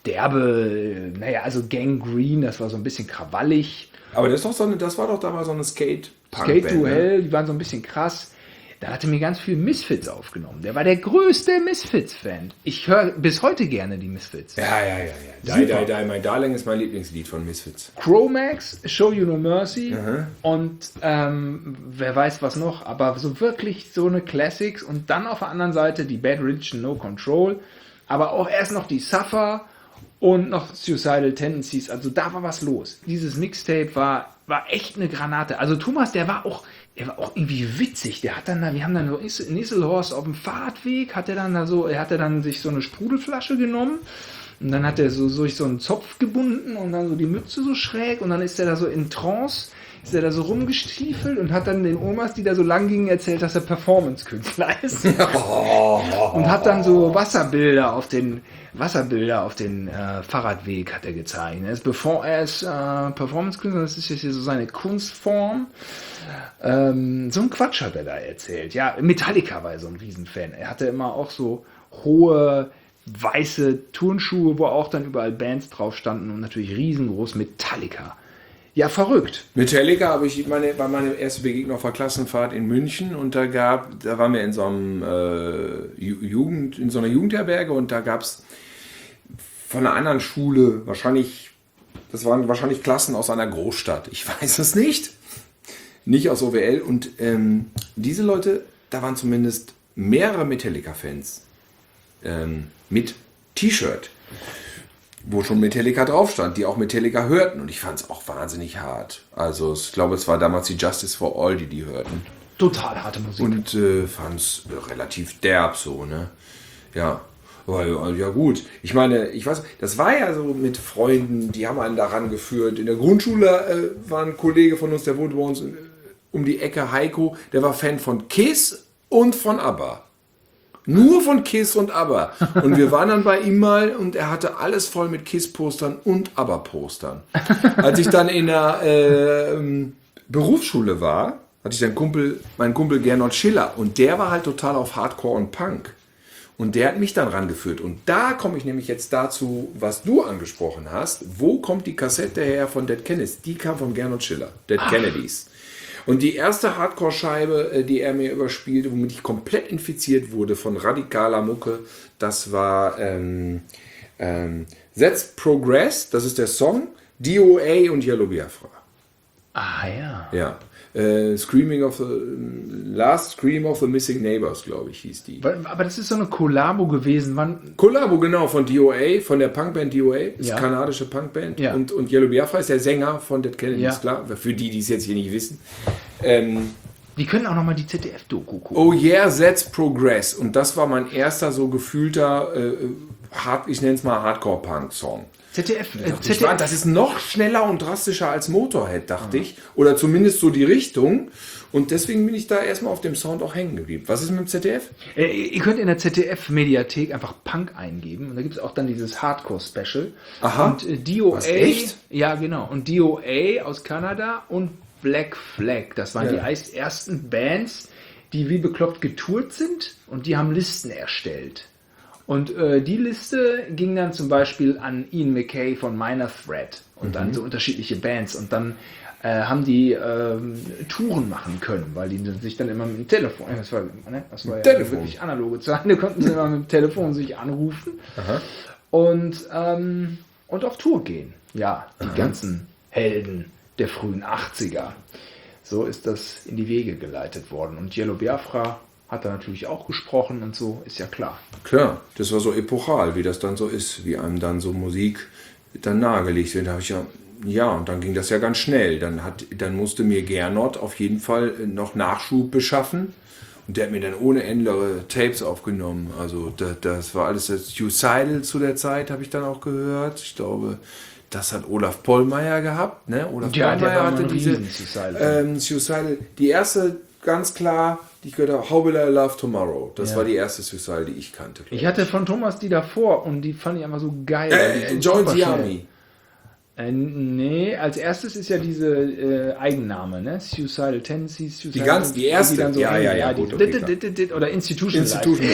derbe, naja, also Gang Green, das war so ein bisschen krawallig. aber das ist doch so eine, das war doch damals so eine Skate Skate to Hell, die waren so ein bisschen krass. Dann hat er mir ganz viel Misfits aufgenommen. Der war der größte Misfits-Fan. Ich höre bis heute gerne die Misfits. Ja, ja, ja, ja. Die, Super. die, die, mein Darling ist mein Lieblingslied von Misfits. Chromax, Show You No Mercy und ähm, wer weiß was noch, aber so wirklich so eine Classics und dann auf der anderen Seite die Bad Religion No Control, aber auch erst noch die Suffer und noch Suicidal Tendencies, also da war was los. Dieses Mixtape war, war echt eine Granate. Also Thomas, der war auch, der war auch irgendwie witzig. Der hat dann da, wir haben dann so in Isselhorst auf dem Fahrradweg, hat er dann da so, er hatte dann sich so eine Sprudelflasche genommen. Und dann hat er so so durch so einen Zopf gebunden und dann so die Mütze so schräg und dann ist er da so in Trance, ist er da so rumgestiefelt und hat dann den Omas, die da so lang gingen, erzählt, dass er Performance-Künstler ist. Und hat dann so Wasserbilder auf den Wasserbilder auf den äh, Fahrradweg hat er gezeichnet. Er ist, bevor er ist äh, Performance-Künstler, das ist jetzt hier so seine Kunstform. Ähm, so ein Quatsch hat er da erzählt. Ja, Metallica war so ein Riesenfan. Er hatte immer auch so hohe weiße Turnschuhe, wo auch dann überall Bands drauf standen und natürlich riesengroß Metallica. Ja, verrückt. Metallica habe ich meine, war meine erste Begegnung auf der Klassenfahrt in München und da gab, da waren wir in so einem äh, Ju- Jugend, in so einer Jugendherberge und da gab es von einer anderen Schule, wahrscheinlich, das waren wahrscheinlich Klassen aus einer Großstadt. Ich weiß es nicht. Nicht aus O W L. Und ähm, diese Leute, da waren zumindest mehrere Metallica-Fans ähm, mit T-Shirt, wo schon Metallica drauf stand, die auch Metallica hörten. Und ich fand es auch wahnsinnig hart. Also ich glaube, es war damals die Justice for All, die die hörten. Total harte Musik. Und äh, fand es relativ derb so, ne? Ja. Aber ja gut, ich meine, ich weiß, das war ja so mit Freunden, die haben einen daran geführt. In der Grundschule äh, war ein Kollege von uns, der wohnte bei uns äh, um die Ecke, Heiko, der war Fan von Kiss und von ABBA. Nur von Kiss und ABBA. Und wir waren dann bei ihm mal und er hatte alles voll mit Kiss-Postern und ABBA-Postern. Als ich dann in der äh, Berufsschule war, hatte ich dann Kumpel, meinen Kumpel Gernot Schiller und der war halt total auf Hardcore und Punk. Und der hat mich dann rangeführt. Und da komme ich nämlich jetzt dazu, was du angesprochen hast. Wo kommt die Kassette her von Dead Kennedys? Die kam von Gernot Schiller, Dead Ach. Kennedys. Und die erste Hardcore-Scheibe, die er mir überspielte, womit ich komplett infiziert wurde von radikaler Mucke, das war ähm, ähm, That's Progress, das ist der Song, D O A und Yellow Biafra. Ah ja. Ja. Äh, Screaming of the Last Scream of the Missing Neighbors, glaube ich, hieß die. Aber das ist so eine Kollabo gewesen. Wann? Kollabo, genau, von D O A, von der Punkband D O A, das Ja. kanadische Punkband. Ja. Und, und Yellow Biafra ist der Sänger von Dead Kennedys, Ja. klar. Für die, die es jetzt hier nicht wissen. Ähm, Die können auch nochmal die Z D F-Doku gucken. oh yeah, that's progress. Und das war mein erster so gefühlter äh, Hard, ich nenne es mal Hardcore-Punk-Song. Z D F, äh, Ich Z D F. war, das ist noch schneller und drastischer als Motorhead, dachte ich. Oder zumindest so die Richtung. Und deswegen bin ich da erstmal auf dem Sound auch hängen geblieben. Was ist mit dem Z D F? Äh, ihr könnt in der Z D F-Mediathek einfach Punk eingeben und da gibt es auch dann dieses Hardcore-Special. Aha. Und äh, D O A. Was, echt? Ja, genau. Und D O A aus Kanada und Black Flag. Das waren Ja. die erst- ersten Bands, die wie bekloppt getourt sind und die haben Listen erstellt. Und äh, die Liste ging dann zum Beispiel an Ian MacKaye von Minor Threat und dann so unterschiedliche Bands. Und dann äh, haben die ähm, Touren machen können, weil die sich dann immer mit dem Telefon, das war, ne, das war ja Telefon. wirklich analoge Zeiten, da konnten sie immer mit dem Telefon sich anrufen Aha. und, ähm, und auf Tour gehen. Ja, die ganzen Helden der frühen achtziger. So ist das in die Wege geleitet worden. Und Jello Biafra hat da natürlich auch gesprochen und so, ist ja klar. Klar, das war so epochal, wie das dann so ist, wie einem dann so Musik dann nahegelegt wird. Da habe ich ja, ja, und dann ging das ja ganz schnell. Dann, hat, dann musste mir Gernot auf jeden Fall noch Nachschub beschaffen. Und der hat mir dann ohne Ende Tapes aufgenommen. Also das, das war alles das Suicidal zu der Zeit, habe ich dann auch gehört. Ich glaube, das hat Olaf Pollmeier gehabt. Ne? Olaf Ja, der Pollmeier war hatte ein diese Riesen-Suicidal. ähm, Suicidal. Die erste, ganz klar, die ich gehört habe, How Will I Love Tomorrow. Das Ja. war die erste Suicidal, die ich kannte. glaub Ich hatte von Thomas die davor und die fand ich einfach so geil. Äh, weil die so Join super the schnell- Army. Äh, nee, als erstes ist ja diese äh, Eigenname, ne? Suicidal Tendencies, Suicidal Die ganz- die erste? die dann so Ja, ja, hängen, ja, die, gut, okay, dit, dit, dit, dit, oder Institution. Institution.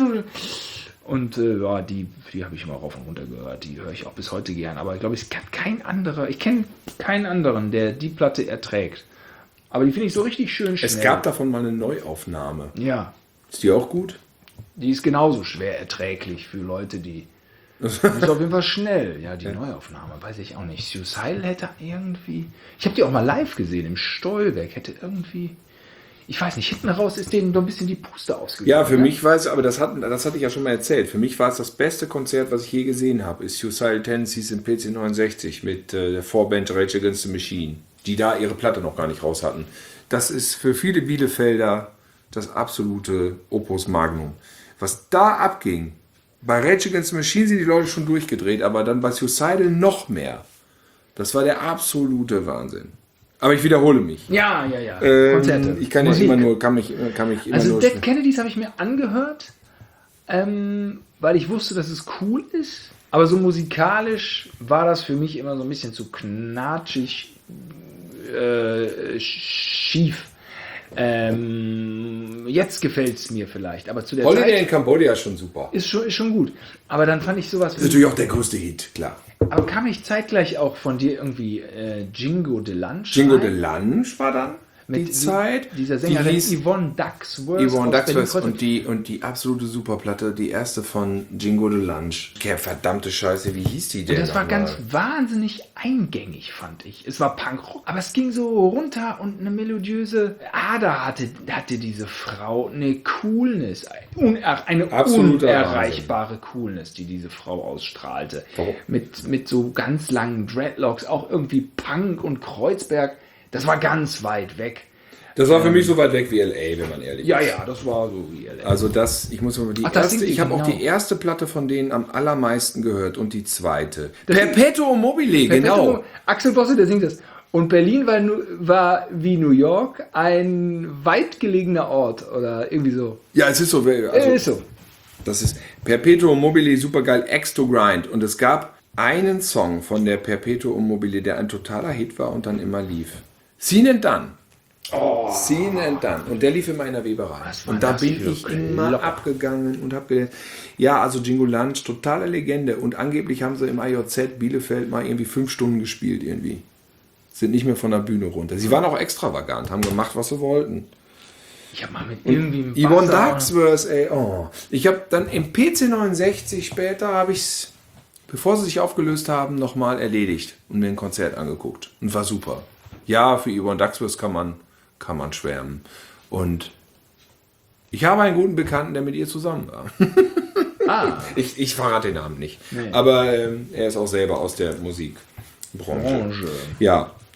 Und äh, ja, die, die habe ich immer rauf und runter gehört. Die höre ich auch bis heute gern. Aber ich glaube, es kann kein anderer, ich kenne keinen anderen, der die Platte erträgt. Aber die finde ich so richtig schön schnell. Es gab davon mal eine Neuaufnahme. Ja, Ist die auch gut? die ist genauso schwer erträglich für Leute, die. Die ist auf jeden Fall schnell. Ja, die Neuaufnahme, weiß ich auch nicht. Suicidal hätte irgendwie. Ich habe die auch mal live gesehen im Stolberg. Hätte irgendwie. Ich weiß nicht, hinten raus ist denen doch ein bisschen die Puste ausgegangen. Ja, für ne? mich war es, aber das, hat, das hatte ich ja schon mal erzählt. Für mich war es das beste Konzert, was ich je gesehen habe. Ist Suicidal Tendencies im P C neunundsechzig mit äh, der Vorband Rage Against the Machine, die da ihre Platte noch gar nicht raus hatten. Das ist für viele Bielefelder das absolute Opus Magnum. Was da abging, bei Rage Against the Machine sind die Leute schon durchgedreht, aber dann bei Suicidal noch mehr. Das war der absolute Wahnsinn. Aber ich wiederhole mich. Ja, ja, ja. Ähm, Konzerte. ich kann ja Musik. immer nur, kann mich, kann mich immer Also nur. Dead Kennedys habe ich mir angehört, ähm, weil ich wusste, dass es cool ist. Aber so musikalisch war das für mich immer so ein bisschen zu knatschig, äh, schief. Ähm, jetzt gefällt es mir vielleicht, aber zu der Holiday Zeit in Cambodia ist schon super. ist schon, ist schon gut. Aber dann fand ich sowas. Das ist natürlich auch der größte Hit, klar. Aber kam ich zeitgleich auch von dir irgendwie äh, Jingo Delange? Jingo rein? Delange war dann Mit die Zeit. Dieser Sängerin die hieß Yvonne Ducksworth. Yvonne aus Ducksworth Berlin-Kreuzberg. und die, und die absolute Superplatte, die erste von Jingo Delange. Ja, verdammte Scheiße, wie hieß die denn? Und das war nochmal? ganz wahnsinnig eingängig, fand ich. Es war Punkrock, aber es ging so runter und eine melodiöse Ader hatte, hatte diese Frau. Eine Coolness, uner, eine Absoluter unerreichbare Coolness, die diese Frau ausstrahlte. Warum? Mit, mit so ganz langen Dreadlocks, auch irgendwie Punk und Kreuzberg. Das war ganz weit weg. Das war für mich so weit weg wie L A, wenn man ehrlich Ja, ist. ja, das war so wie L A. Also das, ich muss mal die Ach, das erste, singt die, ich habe auch genau. die erste Platte von denen am allermeisten gehört und die zweite. Das- Perpetuum mobile, genau. Axel Bosse, der singt das. Und Berlin war, nu- war wie New York ein weit gelegener Ort oder irgendwie so. Ja, es ist so. Also, Äh, ist so. Das ist Perpetuum mobile, supergeil, X to Grind. Und es gab einen Song von der Perpetuum mobile, der ein totaler Hit war und dann immer lief. Seen and Done. Oh. Seen and Done. Und der lief immer in der Weberei. Was war Und da das bin für ich ein immer Loch? abgegangen und hab gedacht, ja, also Jingo Lunch, totale Legende. Und angeblich haben sie im I J Z Bielefeld mal irgendwie fünf Stunden gespielt irgendwie. Sind nicht mehr von der Bühne runter. Sie waren auch extravagant, haben gemacht, was sie wollten. Ich habe mal mit irgendwie Yvonne Buzzer- Ducksworth, ey, oh. Ich habe dann im P C neunundsechzig später, habe ich es, bevor sie sich aufgelöst haben, nochmal erledigt und mir ein Konzert angeguckt. Und war super. Ja, für Yvonne Ducksworth kann man, kann man schwärmen. Und ich habe einen guten Bekannten, der mit ihr zusammen war. Ah, Ich, ich verrate den Namen nicht. Nee. Aber ähm, er ist auch selber aus der Musikbranche. Branche. Ja,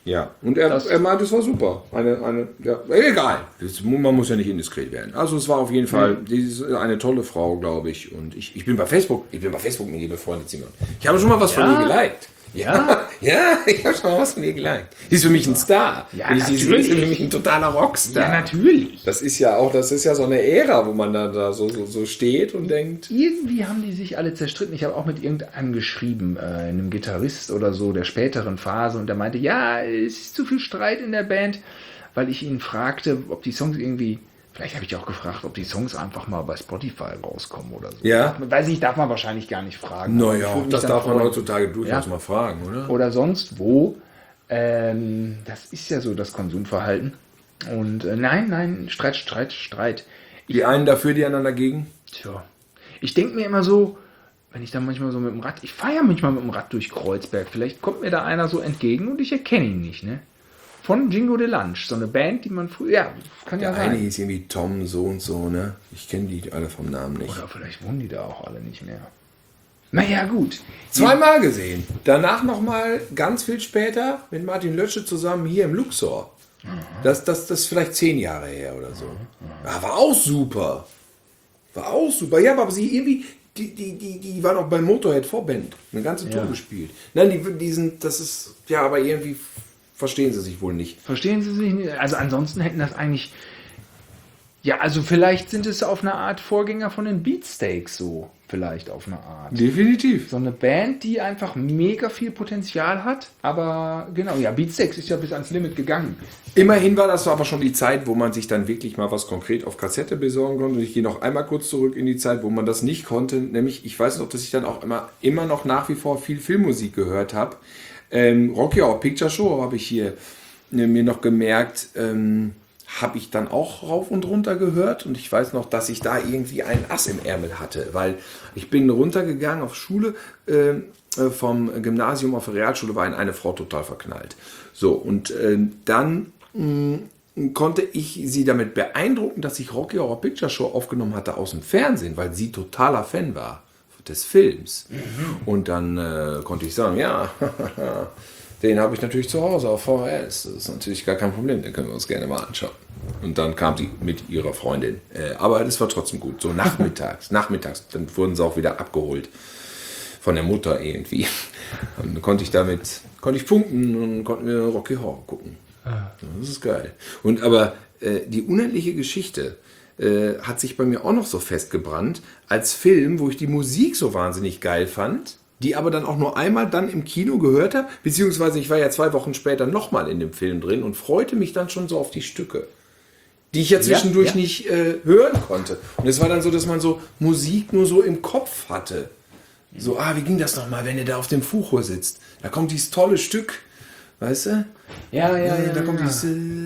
Ja, und er, Das- er meinte, es war super. Eine, eine, ja, egal. Das, man muss ja nicht indiskret werden. Also es war auf jeden Fall die ist eine tolle Frau, glaube ich. Und ich, ich bin bei Facebook, ich bin bei Facebook mit ihr befreundet, Simon. Ich habe schon mal was von Ja? ihr geliked. Ja, ja, ich habe schon mal was von ihr geliked. Die ist für mich ein Star. Ja, Und ich, die natürlich. ist für mich ein totaler Rockstar. Ja, natürlich. Das ist ja auch, das ist ja so eine Ära, wo man dann da so, so, so steht und denkt. Irgendwie haben die sich alle zerstritten. Ich habe auch mit irgendeinem geschrieben, äh, einem Gitarrist oder so der späteren Phase, und der meinte, ja, es ist zu viel Streit in der Band, weil ich ihn fragte, ob die Songs irgendwie, vielleicht habe ich auch gefragt, ob die Songs einfach mal bei Spotify rauskommen oder so. Ja. Weiß ich, darf man wahrscheinlich gar nicht fragen. Aber ich Naja, würde mich das dann darf man freuen. heutzutage durchaus Ja. mal fragen, oder? Oder sonst wo. Ähm, das ist ja so das Konsumverhalten. Und äh, nein, nein, Streit, Streit, Streit. Die einen dafür, die anderen dagegen. Tja, ich denke mir immer so, wenn ich dann manchmal so mit dem Rad, ich fahre ja manchmal mit dem Rad durch Kreuzberg, vielleicht kommt mir da einer so entgegen und ich erkenne ihn nicht, ne? Von Jingo Delange, so eine Band, die man früher, ja, kann ja Der eine sein. hieß irgendwie Tom so und so, ne? Ich kenne die alle vom Namen nicht. Oder vielleicht wohnen die da auch alle nicht mehr. Naja, gut. Zweimal gesehen. Danach nochmal ganz viel später mit Martin Lötsche zusammen hier im Luxor. Das, das, das ist vielleicht zehn Jahre her oder so. Ja, war auch super. War auch super. Ja, aber sie irgendwie, die, die, die, die waren auch bei Motorhead Vorband. Eine ganze Tour Ja. gespielt. Nein, die, die sind, das ist, ja, aber irgendwie verstehen sie sich wohl nicht. Verstehen Sie sich nicht? Also ansonsten hätten das eigentlich, ja, also vielleicht sind es auf eine Art Vorgänger von den Beatsteaks so, vielleicht auf eine Art. Definitiv. So eine Band, die einfach mega viel Potenzial hat, aber genau, ja, Beatsteaks ist ja bis ans Limit gegangen. Immerhin war das aber schon die Zeit, wo man sich dann wirklich mal was konkret auf Kassette besorgen konnte. Und ich gehe noch einmal kurz zurück in die Zeit, wo man das nicht konnte. Nämlich, ich weiß noch, dass ich dann auch immer, immer noch nach wie vor viel Filmmusik gehört habe. Ähm, Rocky Horror Picture Show habe ich hier äh, mir noch gemerkt, ähm, habe ich dann auch rauf und runter gehört. Und ich weiß noch, dass ich da irgendwie einen Ass im Ärmel hatte, weil ich bin runtergegangen auf Schule, äh, vom Gymnasium auf der Realschule, war in eine Frau total verknallt. So, und äh, dann mh, konnte ich sie damit beeindrucken, dass ich Rocky Horror Picture Show aufgenommen hatte aus dem Fernsehen, weil sie totaler Fan war des Films. Mhm. Und dann äh, konnte ich sagen, ja, den habe ich natürlich zu Hause auf V H S. Das ist natürlich gar kein Problem, den können wir uns gerne mal anschauen. Und dann kam sie mit ihrer Freundin. Äh, aber das war trotzdem gut. So nachmittags, nachmittags, dann wurden sie auch wieder abgeholt von der Mutter irgendwie. Und dann konnte ich damit, konnte ich punkten und konnten wir Rocky Horror gucken. Das ist geil. Und aber äh, die unendliche Geschichte äh, hat sich bei mir auch noch so festgebrannt als Film, wo ich die Musik so wahnsinnig geil fand, die aber dann auch nur einmal dann im Kino gehört habe, beziehungsweise ich war ja zwei Wochen später nochmal in dem Film drin und freute mich dann schon so auf die Stücke, die ich ja zwischendurch ja. nicht äh, hören konnte. Und es war dann so, dass man so Musik nur so im Kopf hatte. So, ah, wie ging das nochmal, wenn er da auf dem Fuchur sitzt? Da kommt dieses tolle Stück, weißt du? Ja, ja, ja. Da kommt ja. dieses,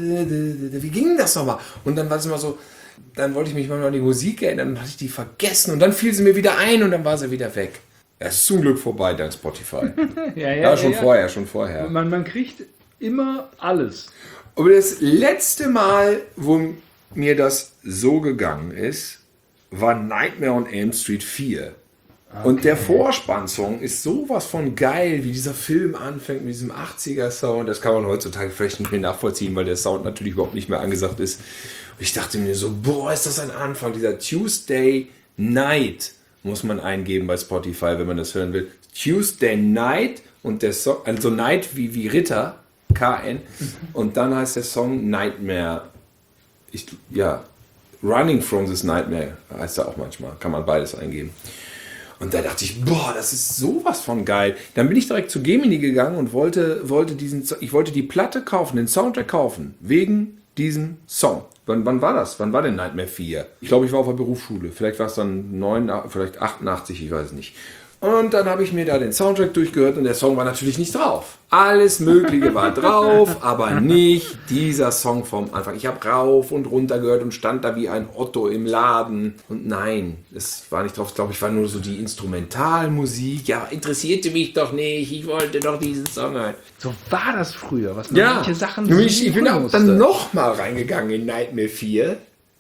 äh, wie ging das nochmal? Und dann war es immer so, dann wollte ich mich mal an die Musik erinnern, dann hatte ich die vergessen und dann fiel sie mir wieder ein und dann war sie wieder weg. Es ist zum Glück vorbei, dank Spotify. ja, ja, Ja, schon ja. vorher, schon vorher. Man, man kriegt immer alles. Aber das letzte Mal, wo mir das so gegangen ist, war Nightmare on Elm Street vier. Okay. Und der Vorspannssong ist sowas von geil, wie dieser Film anfängt mit diesem achtziger-Sound. Das kann man heutzutage vielleicht nicht mehr nachvollziehen, weil der Sound natürlich überhaupt nicht mehr angesagt ist. Und ich dachte mir so, boah, ist das ein Anfang. Dieser Tuesday Night muss man eingeben bei Spotify, wenn man das hören will. Tuesday Night und der Song, also Night wie, wie Ritter, K N. Und dann heißt der Song Nightmare. Ich, ja, Running from this Nightmare heißt er auch manchmal. Kann man beides eingeben. Und da dachte ich, boah, das ist sowas von geil. Dann bin ich direkt zu Gemini gegangen und wollte, wollte diesen, ich wollte die Platte kaufen, den Soundtrack kaufen, wegen diesem Song. Wann, wann war das? Wann war denn Nightmare vier? Ich glaube, ich war auf der Berufsschule. Vielleicht war es dann neun, vielleicht achtundachtzig, ich weiß es nicht. Und dann habe ich mir da den Soundtrack durchgehört und der Song war natürlich nicht drauf. Alles Mögliche war drauf, aber nicht dieser Song vom Anfang. Ich habe rauf und runter gehört und stand da wie ein Otto im Laden. Und nein, es war nicht drauf. Ich glaube, ich war nur so die Instrumentalmusik. Ja, interessierte mich doch nicht. Ich wollte doch diesen Song hören. So war das früher, was man Ja, manche Sachen ich, ich bin suchen auch musste. dann nochmal reingegangen in Nightmare vier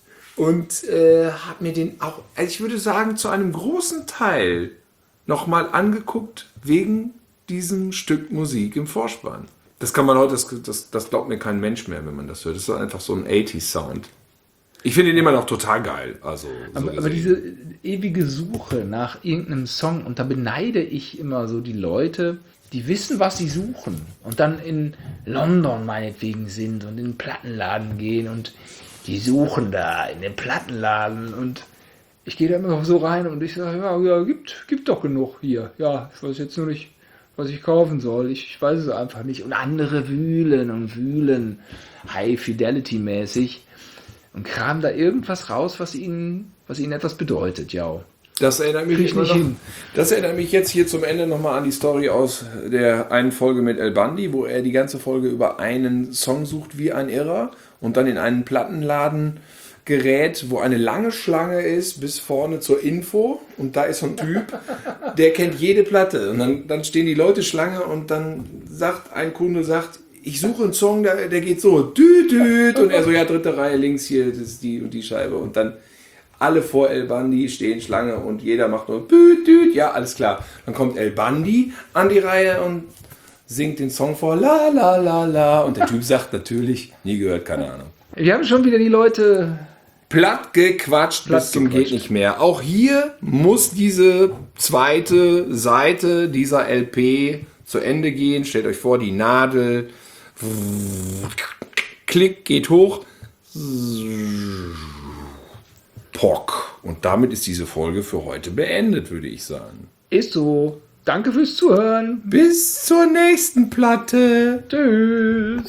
und äh, habe mir den auch, also ich würde sagen, zu einem großen Teil nochmal angeguckt wegen diesem Stück Musik im Vorspann. Das kann man heute, das, das, das glaubt mir kein Mensch mehr, wenn man das hört. Das ist einfach so ein achtziger-Sound. Ich finde ihn immer noch total geil. Also, so Aber, aber diese ewige Suche nach irgendeinem Song, und da beneide ich immer so die Leute, die wissen, was sie suchen und dann in London meinetwegen sind und in den Plattenladen gehen und die suchen da in den Plattenladen und ich gehe da immer so rein und ich sage, ja, ja gibt, gibt doch genug hier. Ja, ich weiß jetzt nur nicht, was ich kaufen soll. Ich, ich weiß es einfach nicht. Und andere wühlen und wühlen, High-Fidelity-mäßig, und kramen da irgendwas raus, was ihnen, was ihnen etwas bedeutet, ja. Das erinnert mich Krieg ich immer nicht noch, hin. Das erinnert mich jetzt hier zum Ende nochmal an die Story aus der einen Folge mit El Bandi, wo er die ganze Folge über einen Song sucht wie ein Irrer und dann in einen Plattenladen gerät, wo eine lange Schlange ist bis vorne zur Info und da ist so ein Typ, der kennt jede Platte und dann, dann stehen die Leute Schlange und dann sagt ein Kunde, sagt, ich suche einen Song, der, der geht so, düt, düt, und er so, ja, dritte Reihe links hier, das ist die und die Scheibe und dann alle vor El Bandi stehen Schlange und jeder macht nur düt, düt, ja, alles klar. Dann kommt El Bandi an die Reihe und singt den Song vor, la, la, la, la, und der Typ sagt natürlich, nie gehört, keine Ahnung. Wir haben schon wieder die Leute Platt gequatscht Platt bis zum gequatscht. geht nicht mehr. Auch hier muss diese zweite Seite dieser L P zu Ende gehen. Stellt euch vor, die Nadel, Klick, geht hoch, Pock. Und damit ist diese Folge für heute beendet, würde ich sagen. ist so. Danke fürs Zuhören. Bis zur nächsten Platte. Tschüss.